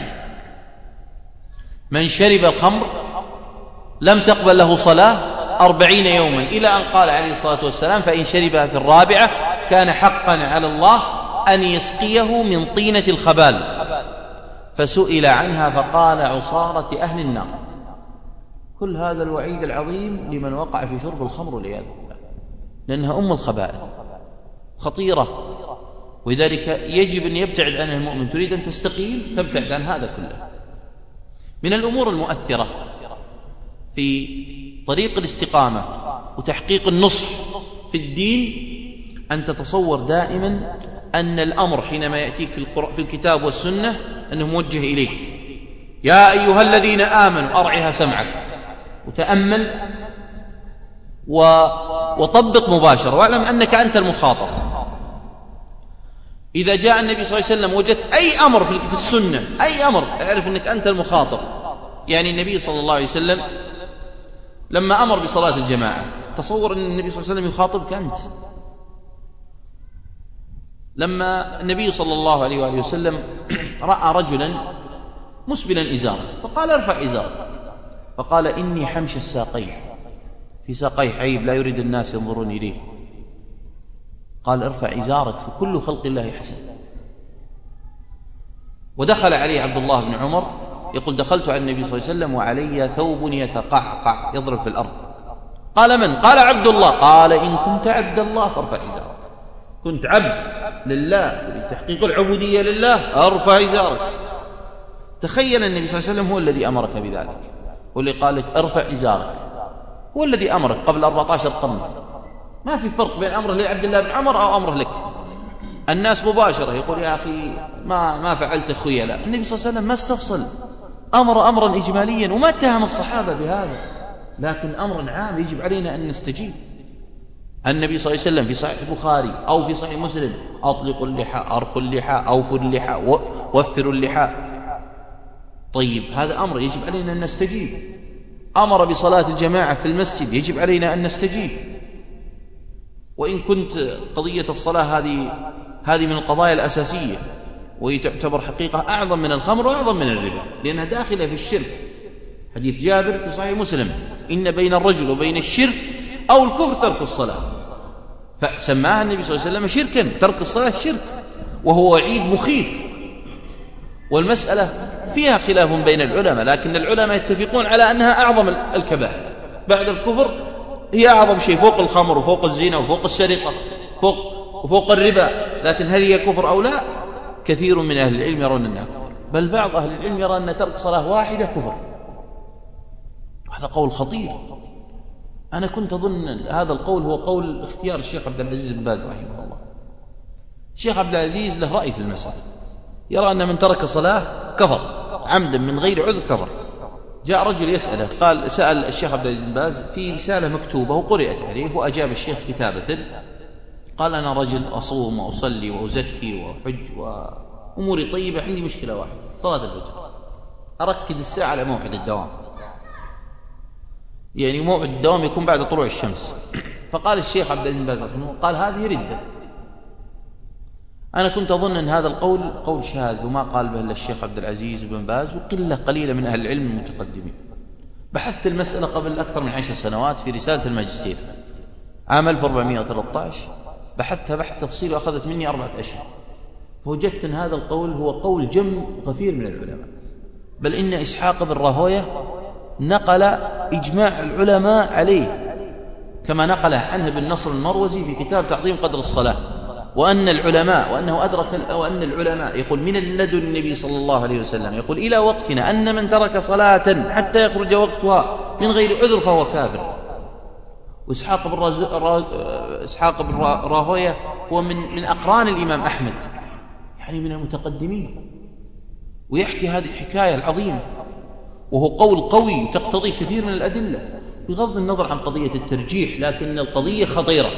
[SPEAKER 2] من شرب الخمر لم تقبل له صلاة أربعين يوما، إلى أن قال عليه الصلاة والسلام فإن شربها في الرابعة كان حقا على الله أن يسقيه من طينة الخبال. فسئل عنها فقال عصارة أهل النار. كل هذا الوعيد العظيم لمن وقع في شرب الخمر والعياذ بالله، لأنها أم الخبائث خطيرة، ولذلك يجب أن يبتعد عنها المؤمن. تريد أن تستقيم تبتعد عن هذا كله. من الأمور المؤثرة في طريق الاستقامة وتحقيق النصح في الدين أن تتصور دائما أن الأمر حينما يأتيك في, في الكتاب والسنة أنه موجه إليك. يا أيها الذين آمنوا أرعها سمعك وتأمل وطبق مباشرة، واعلم أنك أنت المخاطب. إذا جاء النبي صلى الله عليه وسلم وجدت أي أمر في السنة أي أمر اعرف أنك أنت المخاطب. يعني النبي صلى الله عليه وسلم لما أمر بصلاة الجماعة، تصور أن النبي صلى الله عليه وسلم يخاطبك أنت. لما النبي صلى الله عليه وآله وسلم رأى رجلا مسبلا إزارا فقال ارفع إزارك، فقال إني حمش الساقين، في ساقيه عيب لا يريد الناس ينظرون إليه. قال ارفع إزارك فكل خلق الله حسن. ودخل عليه عبد الله بن عمر يقول دخلت على النبي صلى الله عليه وسلم وعلي ثوب يتقعقع يضرب في الأرض. قال من؟ قال عبد الله. قال إن كنت عبد الله فارفع إزارك، كنت عبد لله لتحقيق العبودية لله ارفع إزارك. تخيل النبي صلى الله عليه وسلم هو الذي أمرك بذلك، هو اللي قال لك ارفع إزارك، هو الذي أمرك قبل أربعة عشر قرن. ما في فرق بين أمره لعبد الله بن عمر أو أمره لك. الناس مباشرة يقول يا أخي ما ما فعلت خيلا. النبي صلى الله عليه وسلم ما استفصل، أمر أمرا إجماليا وما اتهم الصحابة بهذا، لكن أمر عام يجب علينا أن نستجيب. النبي صلى الله عليه وسلم في صحيح البخاري أو في صحيح مسلم أطلقوا اللحى، أرخوا اللحى، أوفوا اللحى، وفروا اللحى. طيب هذا أمر يجب علينا أن نستجيب. أمر بصلاة الجماعة في المسجد، يجب علينا أن نستجيب. وإن كنت قضية الصلاة هذه هذه من القضايا الأساسية، وهي تعتبر حقيقة أعظم من الخمر وأعظم من الربا، لأنها داخلة في الشرك. حديث جابر في صحيح مسلم: إن بين الرجل وبين الشرك أو الكفر ترك الصلاة. فسماها النبي صلى الله عليه وسلم شركا، ترك الصلاة شرك، وهو وعيد مخيف. والمسألة فيها خلاف بين العلماء، لكن العلماء يتفقون على أنها أعظم الكبائر بعد الكفر. هي أعظم شيء فوق الخمر وفوق الزنا وفوق السرقة فوق وفوق الربا. لكن هل هي كفر أو لا؟ كثير من أهل العلم يرون أنها كفر، بل بعض أهل العلم يرى أن ترك صلاة واحدة كفر. هذا قول خطير. أنا كنت أظن هذا القول هو قول اختيار الشيخ عبد العزيز بن باز رحمه الله. الشيخ عبد العزيز له رأي في المسألة، يرى أن من ترك صلاة كفر عمدا من غير عذر كفر. جاء رجل يسأله، قال سأل الشيخ عبد العزيز بن باز في رسالة مكتوبة وقرأت عليه، وأجاب الشيخ كتابة. قال: أنا رجل أصوم وأصلي وأزكي وحج وأموري طيبة، عندي مشكلة واحدة: صلاة الفجر. أركد الساعة على موعد الدوام، يعني موعد الدوام يكون بعد طلوع الشمس. فقال الشيخ عبد العزيز بن باز رحمه الله: قال هذه ردة. أنا كنت أظن أن هذا القول قول شاذ وما قال به إلا الشيخ عبد العزيز بن باز وقلة قليلة من أهل العلم المتقدمين. بحثت المسألة قبل أكثر من عشر سنوات في رسالة الماجستير عام ألف وأربعمائة وثلاثة عشر، بحثتها بحث تفصيلي وأخذت مني أربعة أشهر، فوجدت أن هذا القول هو قول جم غفير من العلماء. بل إن إسحاق بن راهويه نقل إجماع العلماء عليه، كما نقل عنه ابن نصر المروزي في كتاب تعظيم قدر الصلاة، وأن العلماء وأنه أدرك وأن العلماء يقول من لدن النبي صلى الله عليه وسلم يقول إلى وقتنا أن من ترك صلاة حتى يخرج وقتها من غير عذر فهو كافر. وإسحاق بن راز... را... إسحاق بن راهويه هو من من أقران الإمام أحمد، يعني من المتقدمين، ويحكي هذه الحكاية العظيمة، وهو قول قوي تقتضي كثير من الأدلة بغض النظر عن قضية الترجيح، لكن القضية خطيرة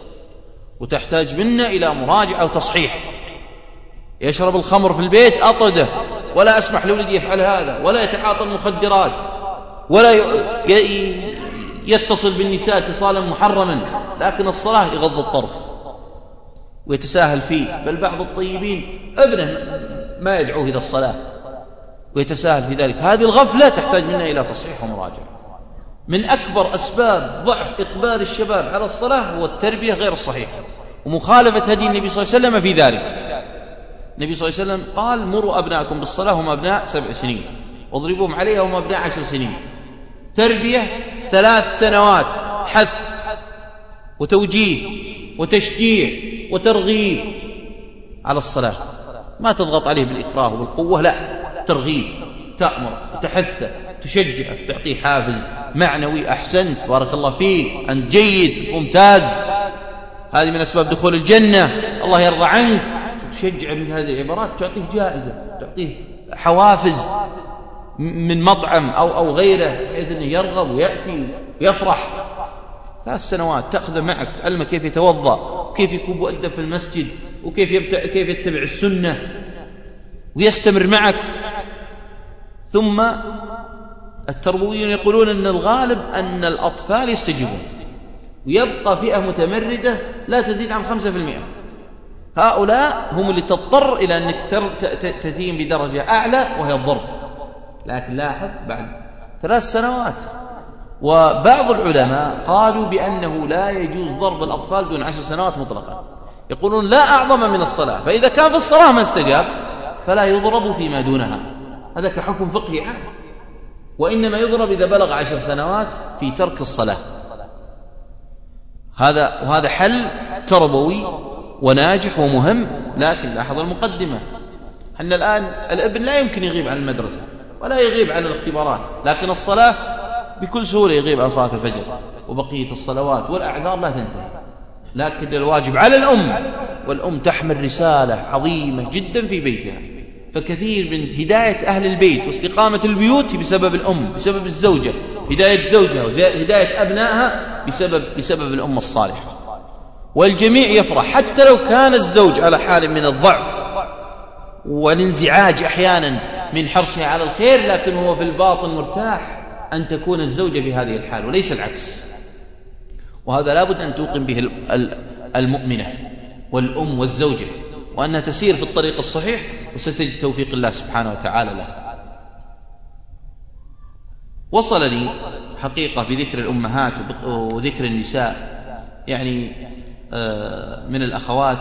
[SPEAKER 2] وتحتاج منا إلى مراجعة وتصحيح. يشرب الخمر في البيت أطرده، ولا أسمح لولدي يفعل هذا، ولا يتعاطى المخدرات، ولا ي... يتصل بالنساء اتصالا محرما، لكن الصلاة يغض الطرف ويتساهل فيه. بل بعض الطيبين ابنه ما يدعوه إلى الصلاة ويتساهل في ذلك. هذه الغفلة تحتاج منا إلى تصحيح ومراجعة. من أكبر أسباب ضعف إقبال الشباب على الصلاة هو التربية غير الصحيحة ومخالفة هدي النبي صلى الله عليه وسلم في ذلك. النبي صلى الله عليه وسلم قال: مروا أبناءكم بالصلاة هم أبناء سبع سنين واضربوهم عليها هم أبناء عشر سنين. تربية ثلاث سنوات حث وتوجيه وتشجيع وترغيب على الصلاة، ما تضغط عليه بالإكراه وبالقوة، لا، ترغيب، تأمر وتحثه، تشجعه، تعطيه حافز معنوي: أحسنت، بارك الله فيك، أنت جيد، ممتاز، هذه من أسباب دخول الجنة، الله يرضى عنك. تشجع من هذه العبارات، تعطيه جائزة، تعطيه حوافز من مطعم أو أو غيره بحيث أنه يرغب ويأتي ويفرح. ثلاث سنوات تأخذ معك، تعلمه كيف يتوضأ، كيف يكون مؤدب في المسجد، وكيف يبتع كيف يتبع السنة، ويستمر معك. ثم التربويون يقولون أن الغالب أن الأطفال يستجيبون، ويبقى فئة متمردة لا تزيد عن خمسة في المئة. هؤلاء هم اللي تضطر إلى أنك تتيم بدرجة أعلى وهي الضرب. لكن لاحظ بعد ثلاث سنوات. وبعض العلماء قالوا بأنه لا يجوز ضرب الأطفال دون عشر سنوات مطلقا، يقولون لا أعظم من الصلاة، فإذا كان في الصلاة ما استجاب فلا يضرب فيما دونها. هذا كحكم فقهي عام، وإنما يضرب إذا بلغ عشر سنوات في ترك الصلاة. هذا وهذا حل تربوي وناجح ومهم. لكن لاحظ المقدمة، أن الآن الابن لا يمكن يغيب عن المدرسة ولا يغيب عن الاختبارات، لكن الصلاة بكل سهولة يغيب عن صلاة الفجر وبقية الصلوات، والأعذار لا تنتهي. لكن الواجب على الأم، والأم تحمل رسالة عظيمة جدا في بيتها. فكثير من هداية أهل البيت واستقامة البيوت بسبب الأم، بسبب الزوجة، هداية زوجها وهداية أبنائها بسبب بسبب الأم الصالحة. والجميع يفرح حتى لو كان الزوج على حال من الضعف والانزعاج أحيانا من حرصها على الخير، لكن هو في الباطن مرتاح أن تكون الزوجة بهذه الحال وليس العكس. وهذا لابد أن توقن به المؤمنة والأم والزوجة، وأنها تسير في الطريق الصحيح وستجد توفيق الله سبحانه وتعالى له. وصلني حقيقة بذكر الأمهات وذكر النساء يعني من الأخوات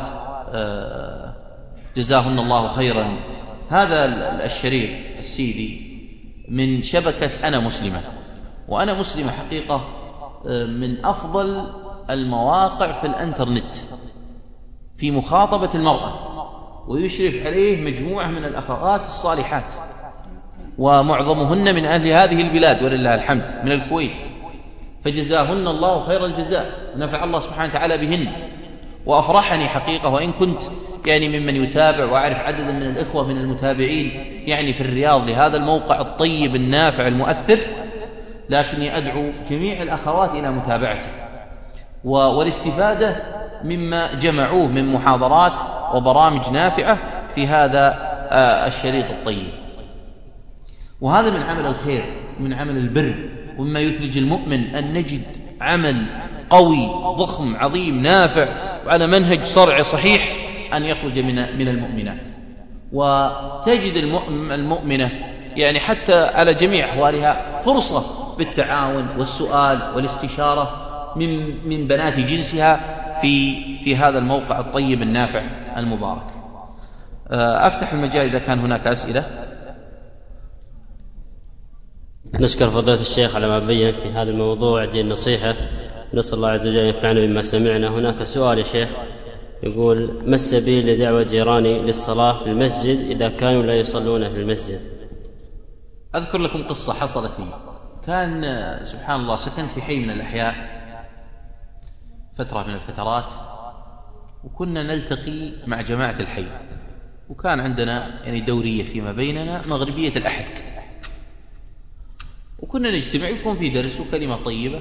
[SPEAKER 2] جزاهن الله خيرا هذا الشريط السيدي من شبكة أنا مسلمة. وأنا مسلمة حقيقة من أفضل المواقع في الانترنت في مخاطبة المرأة، ويشرف عليه مجموعة من الأخوات الصالحات، ومعظمهن من أهل هذه البلاد ولله الحمد من الكويت، فجزاهن الله خير الجزاء ونفع الله سبحانه وتعالى بهن. وأفرحني حقيقة، وإن كنت يعني ممن يتابع وأعرف عددا من الإخوة من المتابعين يعني في الرياض لهذا الموقع الطيب النافع المؤثر، لكني أدعو جميع الأخوات إلى متابعته والاستفادة مما جمعوه من محاضرات وبرامج نافعة في هذا الشريط الطيب. وهذا من عمل الخير، من عمل البر، ومما يثلج المؤمن أن نجد عمل قوي ضخم عظيم نافع وعلى منهج شرعي صحيح أن يخرج من من المؤمنات. وتجد المؤمنة يعني حتى على جميع أحوالها فرصة بالتعاون والسؤال والاستشارة من من بنات جنسها في في هذا الموقع الطيب النافع المبارك. أفتح المجال إذا كان هناك أسئلة.
[SPEAKER 3] نشكر فضيلة الشيخ على ما بين في هذا الموضوع دي النصيحة، نسأل الله عز وجل ينفعنا بما سمعنا. هناك سؤال يا شيخ يقول: ما السبيل لدعوة جيراني للصلاة في المسجد إذا كانوا لا يصلون في المسجد؟
[SPEAKER 2] أذكر لكم قصة حصلت لي. كان سبحان الله سكنت في حي من الأحياء فترة من الفترات، وكنا نلتقي مع جماعة الحي، وكان عندنا يعني دورية فيما بيننا مغربية الأحد، وكنا نجتمع يكون في درس وكلمة طيبة،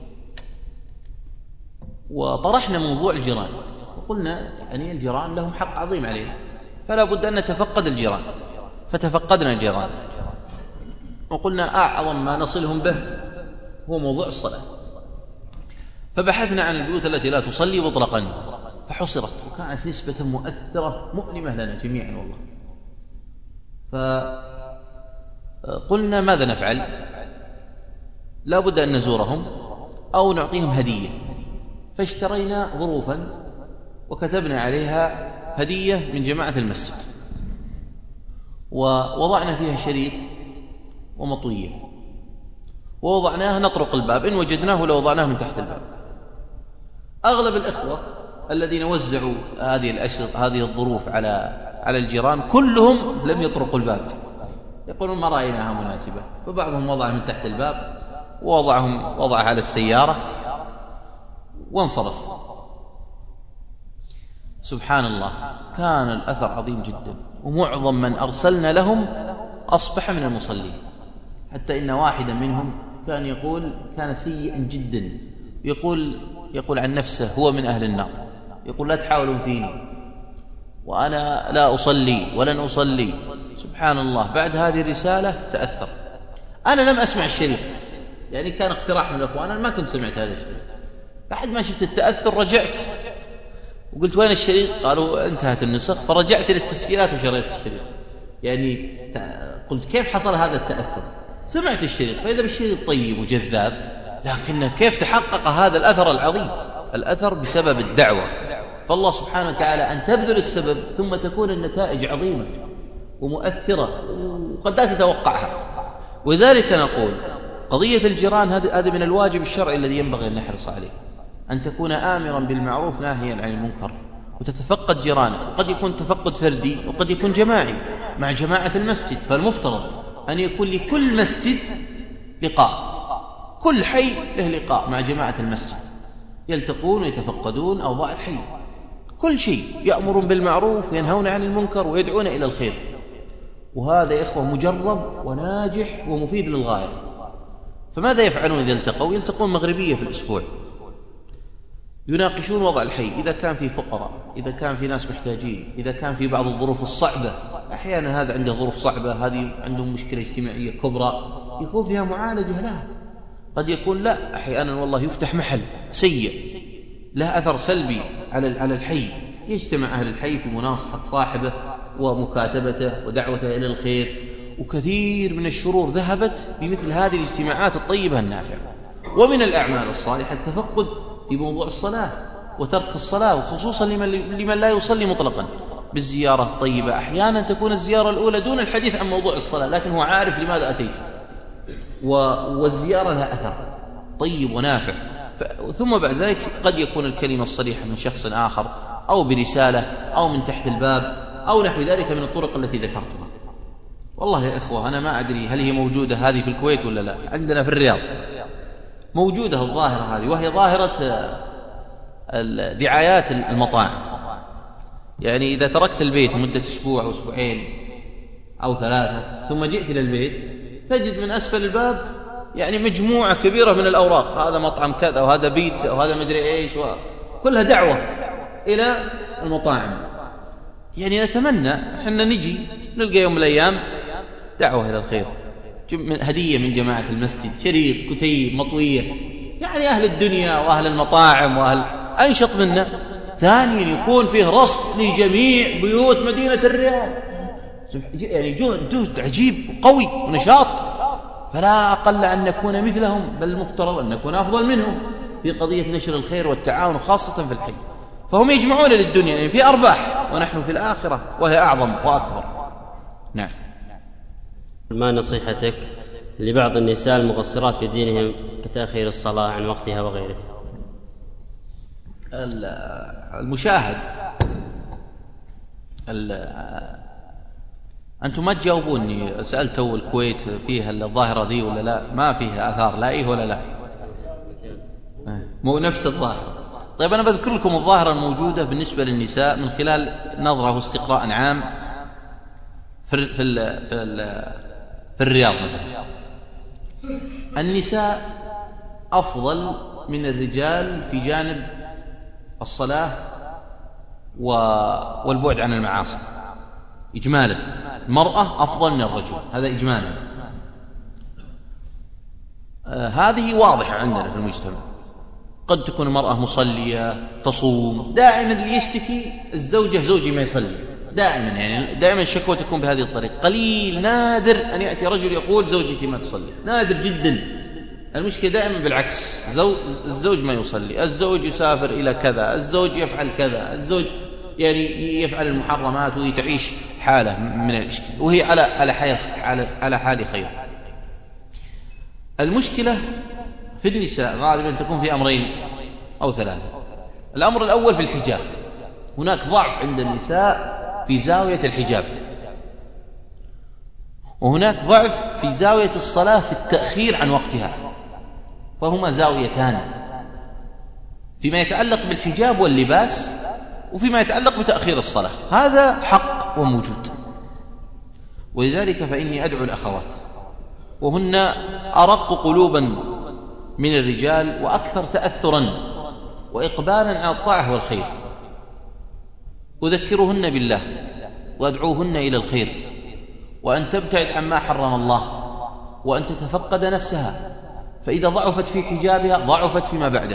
[SPEAKER 2] وطرحنا موضوع الجيران وقلنا يعني الجيران لهم حق عظيم علينا، فلا بد أن نتفقد الجيران. فتفقدنا الجيران وقلنا أعظم ما نصلهم به هو موضوع الصلاة، فبحثنا عن البيوت التي لا تصلي مطلقا فحصرت، وكانت نسبة مؤثرة مؤلمة لنا جميعا والله. فقلنا ماذا نفعل؟ لا بد أن نزورهم أو نعطيهم هدية، فاشترينا ظروفا وكتبنا عليها هدية من جماعة المسجد، ووضعنا فيها شريط ومطوية، ووضعناها نطرق الباب، إن وجدناه لوضعناه من تحت الباب. أغلب الإخوة الذين وزعوا هذه الأشرطة هذه الظروف على على الجيران كلهم لم يطرقوا الباب، يقولون ما رأيناها مناسبة، فبعضهم وضعها من تحت الباب ووضعهم وضعها على السيارة وانصرف. سبحان الله، كان الأثر عظيم جدا، ومعظم من أرسلنا لهم أصبح من المصلين، حتى إن واحدا منهم كان يقول كان سيئا جدا، يقول يقول عن نفسه هو من أهل النار، يقول لا تحاولون فيني وأنا لا أصلي ولن أصلي. سبحان الله، بعد هذه الرسالة تأثر. أنا لم أسمع الشريط، يعني كان اقتراح من الأخوان، أنا ما كنت سمعت هذا الشريط. بعد ما شفت التأثر رجعت وقلت وين الشريط؟ قالوا انتهت النسخ، فرجعت للتسجيلات وشريت الشريط. يعني قلت كيف حصل هذا التأثر؟ سمعت الشريط فإذا بالشريط طيب وجذاب، لكن كيف تحقق هذا الأثر العظيم؟ الأثر بسبب الدعوة، فالله سبحانه وتعالى أن تبذل السبب ثم تكون النتائج عظيمة ومؤثرة وقد لا تتوقعها. وذلك نقول قضية الجيران هذا من الواجب الشرعي الذي ينبغي أن نحرص عليه، أن تكون آمرا بالمعروف ناهيا عن المنكر، وتتفقد جيرانك. وقد يكون تفقد فردي وقد يكون جماعي مع جماعة المسجد، فالمفترض أن يكون لكل مسجد لقاء، كل حي له لقاء مع جماعة المسجد، يلتقون ويتفقدون أوضاع الحي، كل شيء يأمرون بالمعروف وينهون عن المنكر ويدعون إلى الخير. وهذا يا إخوة مجرب وناجح ومفيد للغاية. فماذا يفعلون إذا التقوا؟ يلتقون مغربية في الأسبوع، يناقشون وضع الحي، إذا كان في فقراء، إذا كان في ناس محتاجين، إذا كان في بعض الظروف الصعبة. أحيانا هذا عنده ظروف صعبة، هذه عندهم مشكلة اجتماعية كبرى يكون فيها معالجة لها. قد يكون لا، أحيانا والله يفتح محل سيء له أثر سلبي على على الحي، يجتمع أهل الحي في مناصحة صاحبه ومكاتبته ودعوته إلى الخير. وكثير من الشرور ذهبت بمثل هذه الاجتماعات الطيبة النافعة. ومن الأعمال الصالحة التفقد في موضوع الصلاة وترك الصلاة، وخصوصا لمن, لمن لا يصلي مطلقا، بالزيارة الطيبة. أحيانا تكون الزيارة الأولى دون الحديث عن موضوع الصلاة، لكن هو عارف لماذا أتيت، والزيارة لها أثر طيب ونافع. ثم بعد ذلك قد يكون الكلمة الصريحة من شخص آخر، أو برسالة، أو من تحت الباب، أو نحو ذلك من الطرق التي ذكرتها. والله يا إخوة أنا ما أدري هل هي موجودة هذه في الكويت ولا لا. عندنا في الرياض موجودة الظاهرة هذه، وهي ظاهرة دعايات المطاعم. يعني إذا تركت البيت مدة أسبوع أو أسبوعين أو ثلاثة ثم جئت إلى البيت، تجد من أسفل الباب يعني مجموعة كبيرة من الأوراق، هذا مطعم كذا وهذا بيتزا وهذا مدري إيش، كلها دعوة إلى المطاعم. يعني نتمنى إحنا نجي نلقى يوم من الأيام دعوة إلى الخير، هدية من جماعة المسجد، شريط، كتيب، مطوية، يعني أهل الدنيا وأهل المطاعم وأهل أنشط منا. ثانيا يكون فيه رصد لجميع بيوت مدينة الرياض، يعني جهد جهد عجيب وقوي ونشاط، فلا أقل أن نكون مثلهم، بل المفترض أن نكون أفضل منهم في قضية نشر الخير والتعاون، خاصة في الحي. فهم يجمعون للدنيا، يعني في أرباح، ونحن في الآخرة وهي أعظم وأكبر. نعم.
[SPEAKER 3] ما نصيحتك لبعض النساء المقصرات في دينهم كتأخير الصلاة عن وقتها وغيره؟
[SPEAKER 2] المشاهد، أنتم ما تجاوبوني. سألت الكويت فيها الظاهرة ذي ولا لا؟ ما فيها أثار لا إيه ولا لا؟ مو نفس الظاهرة. طيب أنا بذكر لكم الظاهرة الموجودة بالنسبة للنساء من خلال نظرة واستقراء عام في في ال في, ال في الرياض مثلا. النساء أفضل من الرجال في جانب الصلاة والبعد عن المعاصي إجمالا. المرأة أفضل من الرجل، هذا إجمالا. آه هذه واضحة عندنا في المجتمع. قد تكون المرأة مصلية تصوم، دائما اللي يشتكي الزوجة زوجي ما يصلي، دائما يعني دائما الشكوى تكون بهذه الطريقة. قليل نادر أن يأتي رجل يقول زوجتي ما تصلي، نادر جدا. المشكلة دائما بالعكس، زوج الزوج ما يصلي، الزوج يسافر إلى كذا، الزوج يفعل كذا، الزوج يعني يفعل المحرمات ويتعيش حالة من الإشكال، وهي على على حال على حال خير. المشكلة في النساء غالبا تكون في أمرين أو ثلاثة. الأمر الأول في الحجاب، هناك ضعف عند النساء في زاوية الحجاب، وهناك ضعف في زاوية الصلاة في التأخير عن وقتها، فهما زاويتان فيما يتعلق بالحجاب واللباس، وفيما يتعلق بتأخير الصلاة. هذا حق وموجود. ولذلك فإني أدعو الأخوات، وهن أرق قلوبا من الرجال وأكثر تأثرا وإقبالا على الطاعة والخير، أذكرهن بالله وأدعوهن إلى الخير، وأن تبتعد عما حرم الله، وأن تتفقد نفسها، فإذا ضعفت في حجابها ضعفت فيما بعده.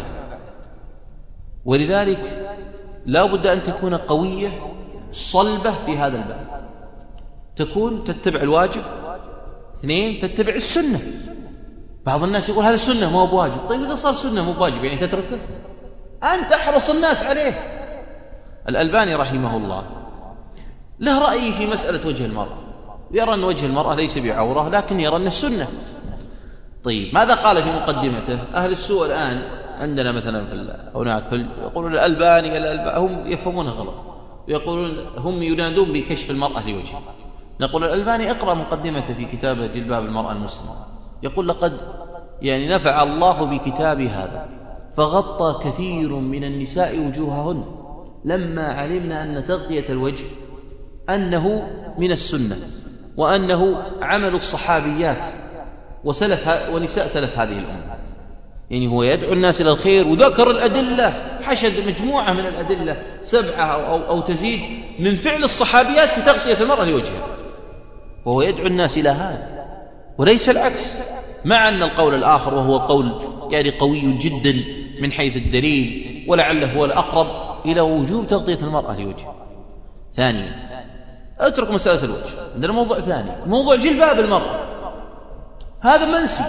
[SPEAKER 2] ولذلك لا بد أن تكون قوية صلبة في هذا الباب، تكون تتبع الواجب، اثنين تتبع السنة. بعض الناس يقول هذا السنة ما هو بواجب. طيب إذا صار سنة مو بواجب يعني تتركه؟ أنت أحرص الناس عليه. الألباني رحمه الله له رأي في مسألة وجه المرأة، يرى أن وجه المرأة ليس بعورة، لكن يرى أن السنة. طيب ماذا قال في مقدمته؟ أهل السوء الآن عندنا مثلا في هناك يقولون الألباني الألباني، هم يفهمونها غلط، ويقولون هم ينادون بكشف المرأة لوجهها. نقول الألباني اقرأ مقدمته في كتاب جلباب المرأة المسلمة، يقول لقد يعني نفع الله بكتاب هذا فغطى كثير من النساء وجوههن لما علمنا أن تغطية الوجه أنه من السنة، وأنه عمل الصحابيات وسلف ونساء سلف هذه الأمة. يعني هو يدعو الناس إلى الخير وذكر الأدلة حشد مجموعة من الأدلة سبعة أو, أو, أو تزيد من فعل الصحابيات في تغطية المرأة لوجهها، وهو يدعو الناس إلى هذا وليس العكس، مع أن القول الآخر وهو قول يعني قوي جدا من حيث الدليل ولعله هو الأقرب إلى وجوب تغطية المرأة لوجهها. ثانيا اترك مسألة الوجه، عندنا موضوع ثاني، موضوع جلباب المرأة، هذا منسي.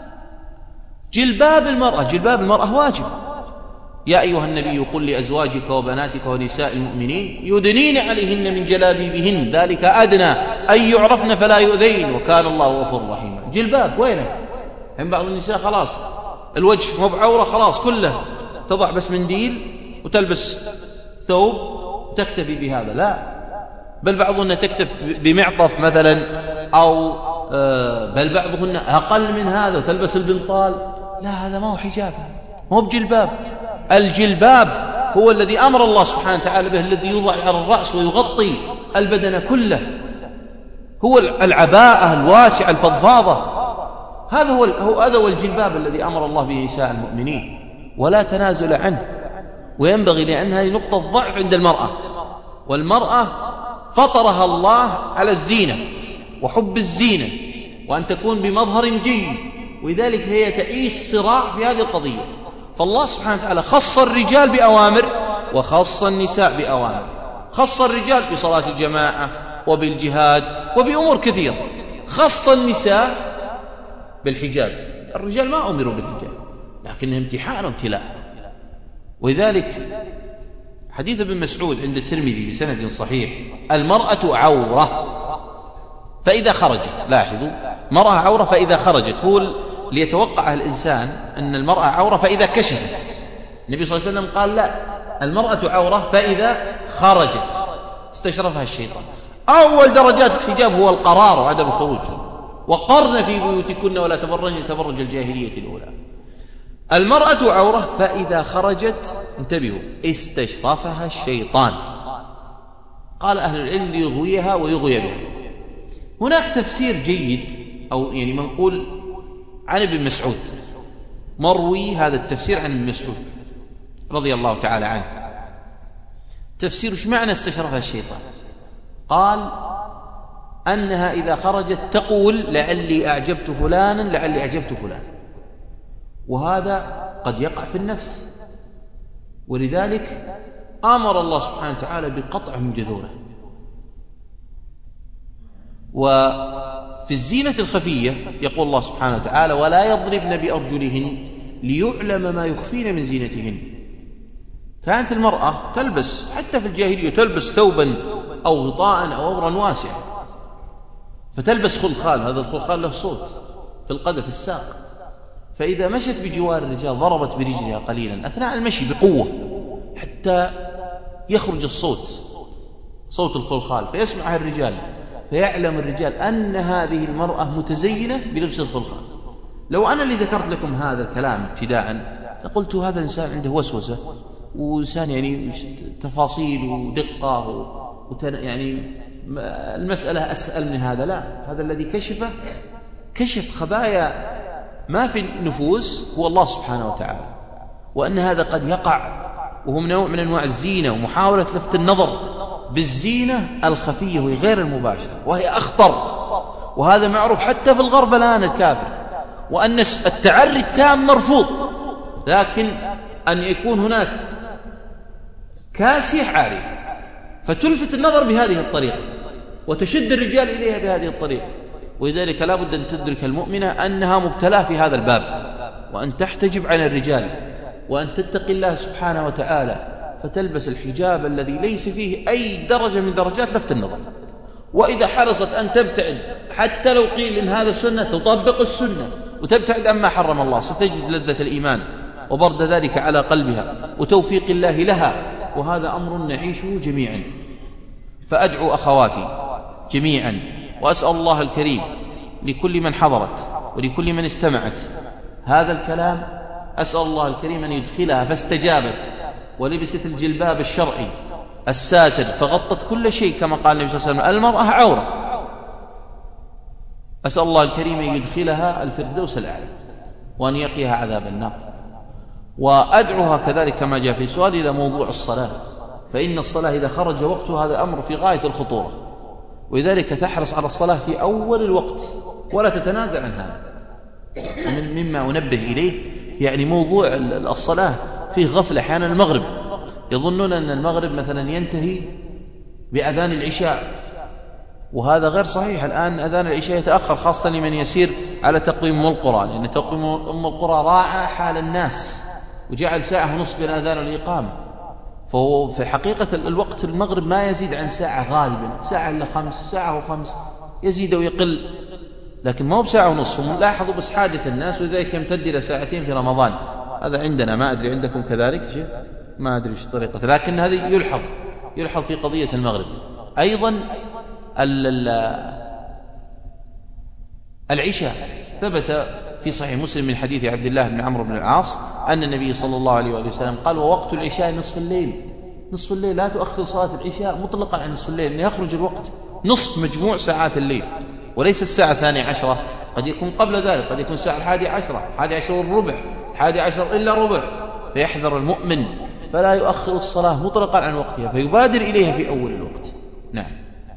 [SPEAKER 2] جلباب المرأة جلباب المرأة واجب. يا أيها النبي قل لأزواجك وبناتك ونساء المؤمنين يدنين عليهن من جلابيبهن ذلك أدنى أن يعرفن فلا يؤذين وكان الله غفورا رحيما. جلباب وينه؟ هم بعض النساء خلاص الوجه مو بعورة خلاص كله، تضع بس منديل وتلبس ثوب وتكتفي بهذا، لا، بل بعضهن تكتفي بمعطف مثلا، أو بل بعضهن أقل من هذا وتلبس البنطال. لا، هذا ما هو حجاب، ما هو بجلباب. الجلباب هو الذي أمر الله سبحانه وتعالى به، الذي يوضع على الرأس ويغطي البدن كله، هو العباءة الواسعة الفضفاضة، هذا هو هذا هو الجلباب الذي أمر الله به نساء المؤمنين، ولا تنازل عنه. وينبغي، لأن هذه نقطة ضعف عند المرأة، والمرأة فطرها الله على الزينة وحب الزينة وأن تكون بمظهر جيد، ولذلك هي تعيش صراع في هذه القضية. فالله سبحانه وتعالى خص الرجال بأوامر وخص النساء بأوامر. خص الرجال بصلاة الجماعة وبالجهاد وبأمور كثيرة، خص النساء بالحجاب. الرجال ما أمروا بالحجاب لكنه امتحان وابتلاء. ولذلك حديث ابن مسعود عند الترمذي بسند صحيح: المرأة عورة فإذا خرجت. لاحظوا، مرأة عورة فإذا خرجت، هو ليتوقع الإنسان أن المرأة عورة فإذا كشفت. النبي صلى الله عليه وسلم قال لا، المرأة عورة فإذا خرجت، استشرفها الشيطان. أول درجات الحجاب هو القرار وعدم الخروج. وقرن في بيوتكن ولا تبرجن تبرج الجاهلية الأولى. المرأة عورة فإذا خرجت، انتبهوا، استشرفها الشيطان. قال أهل العلم ليغويها ويغوي بها. هناك تفسير جيد أو يعني منقول عن ابن مسعود، مروي هذا التفسير عن ابن مسعود رضي الله تعالى عنه. تفسير ايش معنى استشرفها الشيطان؟ قال أنها إذا خرجت تقول لعلي أعجبت فلانا لعلي أعجبت فلان، وهذا قد يقع في النفس، ولذلك أمر الله سبحانه وتعالى بقطعه من جذوره. وفي الزينة الخفية يقول الله سبحانه وتعالى: ولا يضربن بأرجلهن ليعلم ما يخفين من زينتهن. كانت المرأة تلبس حتى في الجاهلية تلبس ثوبا أو غطاء أو أمرا واسعا، فتلبس خلخال، هذا الخلخال له صوت في القدم في الساق، فإذا مشت بجوار الرجال ضربت برجلها قليلا أثناء المشي بقوة حتى يخرج الصوت، صوت الخلخال، فيسمعها الرجال، فيعلم الرجال أن هذه المرأة متزينة بلبس الخلخال. لو أنا اللي ذكرت لكم هذا الكلام ابتداء لقلت هذا إنسان عنده وسوسة، وإنسان يعني تفاصيل ودقة وتن يعني المسألة أسأل من هذا. لا، هذا الذي كشفه كشف خبايا ما في النفوس هو الله سبحانه وتعالى، وأن هذا قد يقع وهو نوع من أنواع الزينة ومحاولة لفت النظر بالزينة الخفية وهي غير المباشرة، وهي أخطر، وهذا معروف حتى في الغرب الآن الكافر، وأن التعري التام مرفوض، لكن أن يكون هناك كاسية عارية فتلفت النظر بهذه الطريقة وتشد الرجال إليها بهذه الطريقة. ولذلك لا بد أن تدرك المؤمنة أنها مبتلاه في هذا الباب، وأن تحتجب عن الرجال، وأن تتقي الله سبحانه وتعالى، فتلبس الحجاب الذي ليس فيه أي درجة من درجات لفت النظر. وإذا حرصت أن تبتعد حتى لو قيل إن هذا السنة تطبق السنة وتبتعد عما حرم الله، ستجد لذة الإيمان وبرد ذلك على قلبها وتوفيق الله لها، وهذا أمر نعيشه جميعا. فأدعو أخواتي جميعا وأسأل الله الكريم لكل من حضرت ولكل من استمعت هذا الكلام، أسأل الله الكريم أن يدخلها فاستجابت ولبست الجلباب الشرعي الساتر فغطت كل شيء كما قال النبي صلى الله عليه وسلم: المرأة عورة. أسأل الله الكريم أن يدخلها الفردوس الأعلى وأن يقيها عذاب النار. وأدعوها كذلك كما جاء في سؤال إلى موضوع الصلاة، فإن الصلاة إذا خرج وقتها هذا أمر في غاية الخطورة، ولذلك تحرص على الصلاة في أول الوقت ولا تتنازع عن هذا. من مما أنبه إليه يعني موضوع الصلاة فيه غفلة. أحيانا المغرب يظنون أن المغرب مثلا ينتهي بأذان العشاء، وهذا غير صحيح. الآن أذان العشاء يتأخر، خاصة لمن يسير على تقويم أم القرى، لأن تقويم أم القرى راعى حال الناس وجعل ساعة ونصف بين الأذان والإقامة، فهو في حقيقة الوقت المغرب ما يزيد عن ساعة غالبا، ساعة إلا خمس، ساعة وخمس، يزيد ويقل، لكن ما هو بساعة ونصف. لاحظوا بس حاجة الناس، وذلك يمتد إلى ساعتين في رمضان. هذا عندنا، ما أدري عندكم كذلك شيء، ما أدري وش طريقة، لكن هذه يلحظ يلحظ في قضية المغرب. أيضا العشاء ثبت في صحيح مسلم من حديث عبد الله بن عمرو بن العاص أن النبي صلى الله عليه وآله وسلم قال: ووقت العشاء نصف الليل. نصف الليل لا تؤخر صلاة العشاء مطلقا عن نصف الليل، لأن يخرج الوقت نصف مجموع ساعات الليل، وليس الساعة الثانية عشرة، قد يكون قبل ذلك، قد يكون الساعة الحادي عشرة، حادي عشر والربع، حادي عشر إلا ربع، فيحذر المؤمن فلا يؤخر الصلاة مطلقا عن وقتها، فيبادر إليها في أول الوقت. نعم.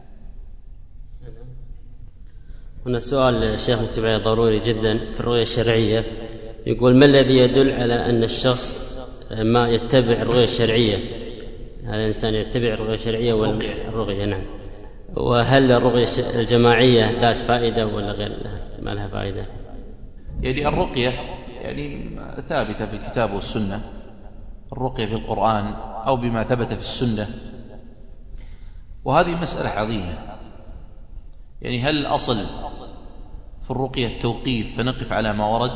[SPEAKER 3] هنا سؤال الشيخ مكتوب ضروري جدا في الرؤية الشرعية، يقول: ما الذي يدل على أن الشخص ما يتبع الرؤية الشرعية؟ هل الإنسان يتبع الرؤية الشرعية ولا الرؤية؟ نعم. وهل الرؤية الجماعية ذات فائدة ولا غير ما لها فائدة؟
[SPEAKER 2] يعني الرقية يعني ثابتة في الكتاب والسنة، الرقية بالقرآن أو بما ثبت في السنة، وهذه مسألة عظيمة. يعني هل الأصل في الرقية التوقيف فنقف على ما ورد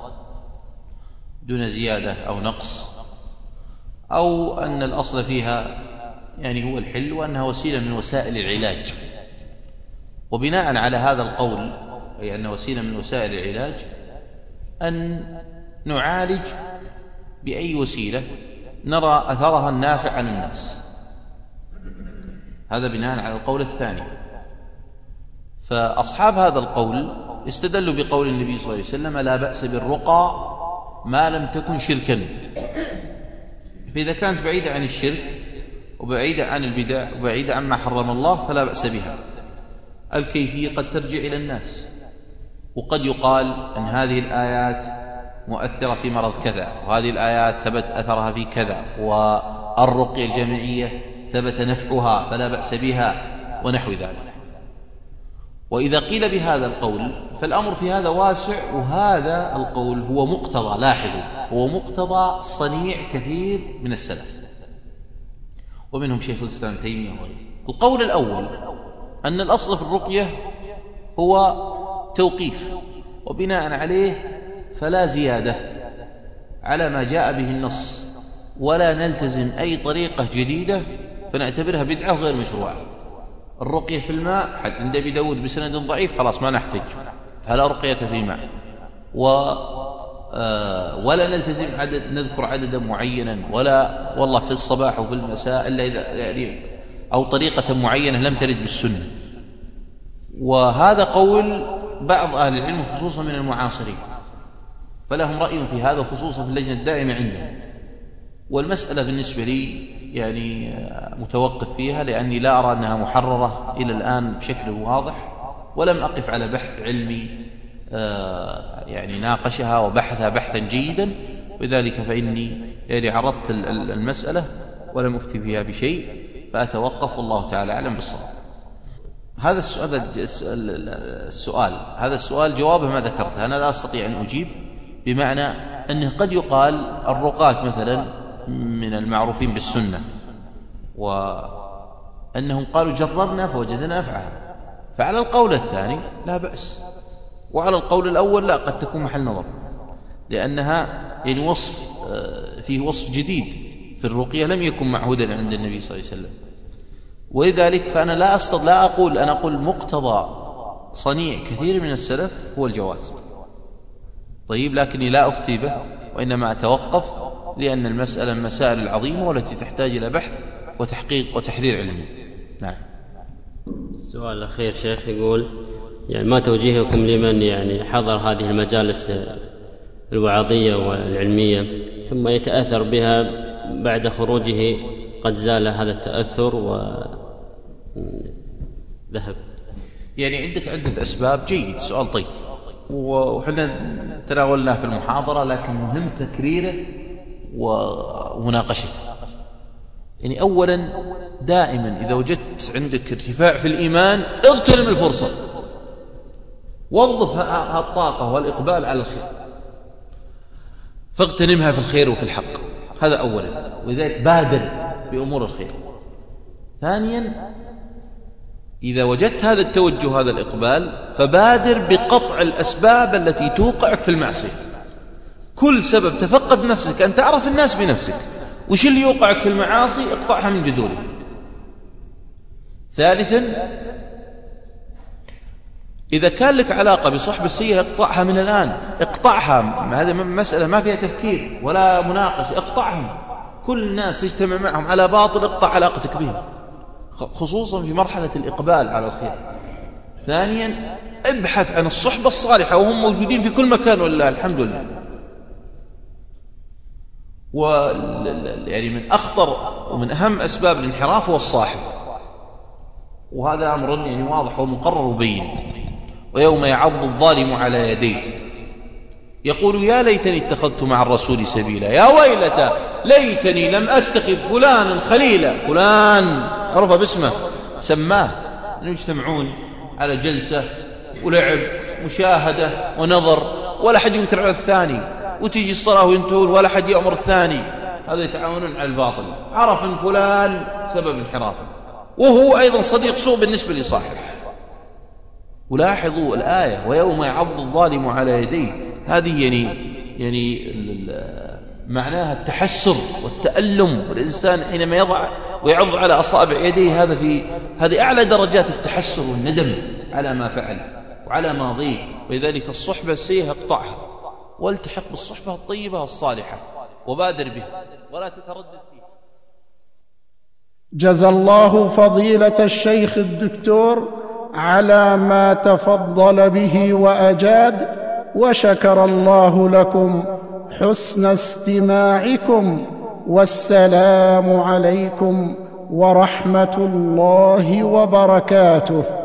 [SPEAKER 2] دون زيادة أو نقص، أو أن الأصل فيها يعني هو الحل وأنها وسيلة من وسائل العلاج؟ وبناء على هذا القول، أي أن وسيلة من وسائل العلاج، أن نعالج بأي وسيلة نرى أثرها النافع عن الناس. هذا بناء على القول الثاني. فأصحاب هذا القول استدلوا بقول النبي صلى الله عليه وسلم: لا بأس بالرقى ما لم تكن شركا. فإذا كانت بعيدة عن الشرك وبعيدة عن البدع وبعيدة عما حرم الله فلا بأس بها. الكيفية قد ترجع إلى الناس، وقد يقال أن هذه الآيات مؤثرة في مرض كذا، وهذه الآيات ثبت أثرها في كذا، والرقية الجماعية ثبت نفعها فلا بأس بها، ونحو ذلك. وإذا قيل بهذا القول فالأمر في هذا واسع، وهذا القول هو مقتضى، لاحظوا، هو مقتضى صنيع كثير من السلف، ومنهم شيخ الإسلام ابن تيمية وغيره. القول الأول أن الأصل في الرقية هو توقيف، وبناء عليه فلا زيادة على ما جاء به النص، ولا نلتزم أي طريقة جديدة فنعتبرها بدعة وغير مشروعة. الرقية في الماء حتى عند أبي داود بسند ضعيف، خلاص ما نحتج، فلا رقية في الماء. و آه ولا نلتزم عدد، نذكر عددا معينا، ولا والله في الصباح وفي المساء إلا إذا يعني أو طريقة معينة لم ترد بالسنة. وهذا قول بعض أهل العلم خصوصا من المعاصرين، فلهم رأي في هذا خصوصا في اللجنة الدائمة عندنا. والمسألة بالنسبة لي يعني متوقف فيها، لأني لا أرى أنها محررة إلى الآن بشكل واضح، ولم أقف على بحث علمي يعني ناقشها وبحثها بحثا جيدا، وذلك فإني يعني عرضت المسألة ولم أفتي فيها بشيء، فأتوقف والله تعالى أعلم بالصواب. هذا السؤال السؤال هذا السؤال جوابه ما ذكرته، أنا لا أستطيع أن أجيب، بمعنى أنه قد يقال الرقاة مثلا من المعروفين بالسنة، وأنهم قالوا جربنا فوجدنا نفعها، فعلى القول الثاني لا بأس، وعلى القول الأول لا، قد تكون محل نظر، لأنها يعني وصف فيه وصف جديد في الرقية لم يكن معهودا عند النبي صلى الله عليه وسلم. ولذلك فأنا لا أستطيع لا أقول أنا أقول مقتضى صنيع كثير من السلف هو الجواز، طيب، لكني لا أفتي به، وإنما أتوقف، لأن المسألة المسائل العظيمة والتي تحتاج إلى بحث وتحقيق وتحرير علمي. نعم.
[SPEAKER 3] السؤال الأخير شيخ يقول: يعني ما توجيهكم لمن يعني حضر هذه المجالس الوعظية والعلمية ثم يتأثر بها بعد خروجه قد زال هذا التأثر وذهب.
[SPEAKER 2] يعني عندك عدة أسباب. جيد، سؤال طيب، وحنا تناولناه في المحاضرة، لكن مهم تكريره ومناقشته. يعني أولا دائما إذا وجدت عندك ارتفاع في الإيمان اغتنم الفرصة، وظف الطاقة والإقبال على الخير، فاغتنمها في الخير وفي الحق. هذا أولا، ولذلك بادر بأمور الخير. ثانيا إذا وجدت هذا التوجه هذا الإقبال فبادر بقطع الأسباب التي توقعك في المعصية. كل سبب تفقد نفسك أن تعرف الناس بنفسك وش اللي يوقعك في المعاصي، اقطعها من جذوره. ثالثا إذا كان لك علاقة بصحبة السيئة اقطعها من الآن، اقطعها. هذه مسألة ما فيها تفكير ولا مناقشة، اقطعهم. كل الناس تجتمع معهم على باطل، اقطع علاقتك بهم، خصوصا في مرحلة الإقبال على الخير. ثانيا ابحث عن الصحبة الصالحة، وهم موجودين في كل مكان والله الحمد لله. و يعني من أخطر ومن أهم أسباب الانحراف هو الصاحب، وهذا أمر يعني واضح ومقرر وبين. ويوم يعض الظالم على يديه يقول يا ليتني اتخذت مع الرسول سبيلا، يا ويلتى ليتني لم أتخذ فلانا خليلا. فلان عرف باسمه سماه، أنه يجتمعون على جلسة ولعب مشاهدة ونظر، ولا حد ينكر على الثاني، وتيجي الصلاة وينتهون ولا حد يأمر الثاني. هذا يتعاونون على الباطل. عرف ان فلان سبب انحرافه، وهو أيضا صديق سوء بالنسبة لصاحبه. ولاحظوا الآية ويوم يعض الظالم على يديه، هذه يعني يعني معناها التحسر والتألم، والإنسان حينما يضع ويعض على أصابع يديه هذا في هذه أعلى درجات التحسر والندم على ما فعل وعلى ماضيه. ولذلك الصحبة السيئة اقطعها، والتحق بالصحبة الطيبة الصالحة، وبادر بها ولا تتردد فيها.
[SPEAKER 1] جزى الله فضيلة الشيخ الدكتور على ما تفضل به وأجاد، وشكر الله لكم حسن استماعكم، والسلام عليكم ورحمة الله وبركاته.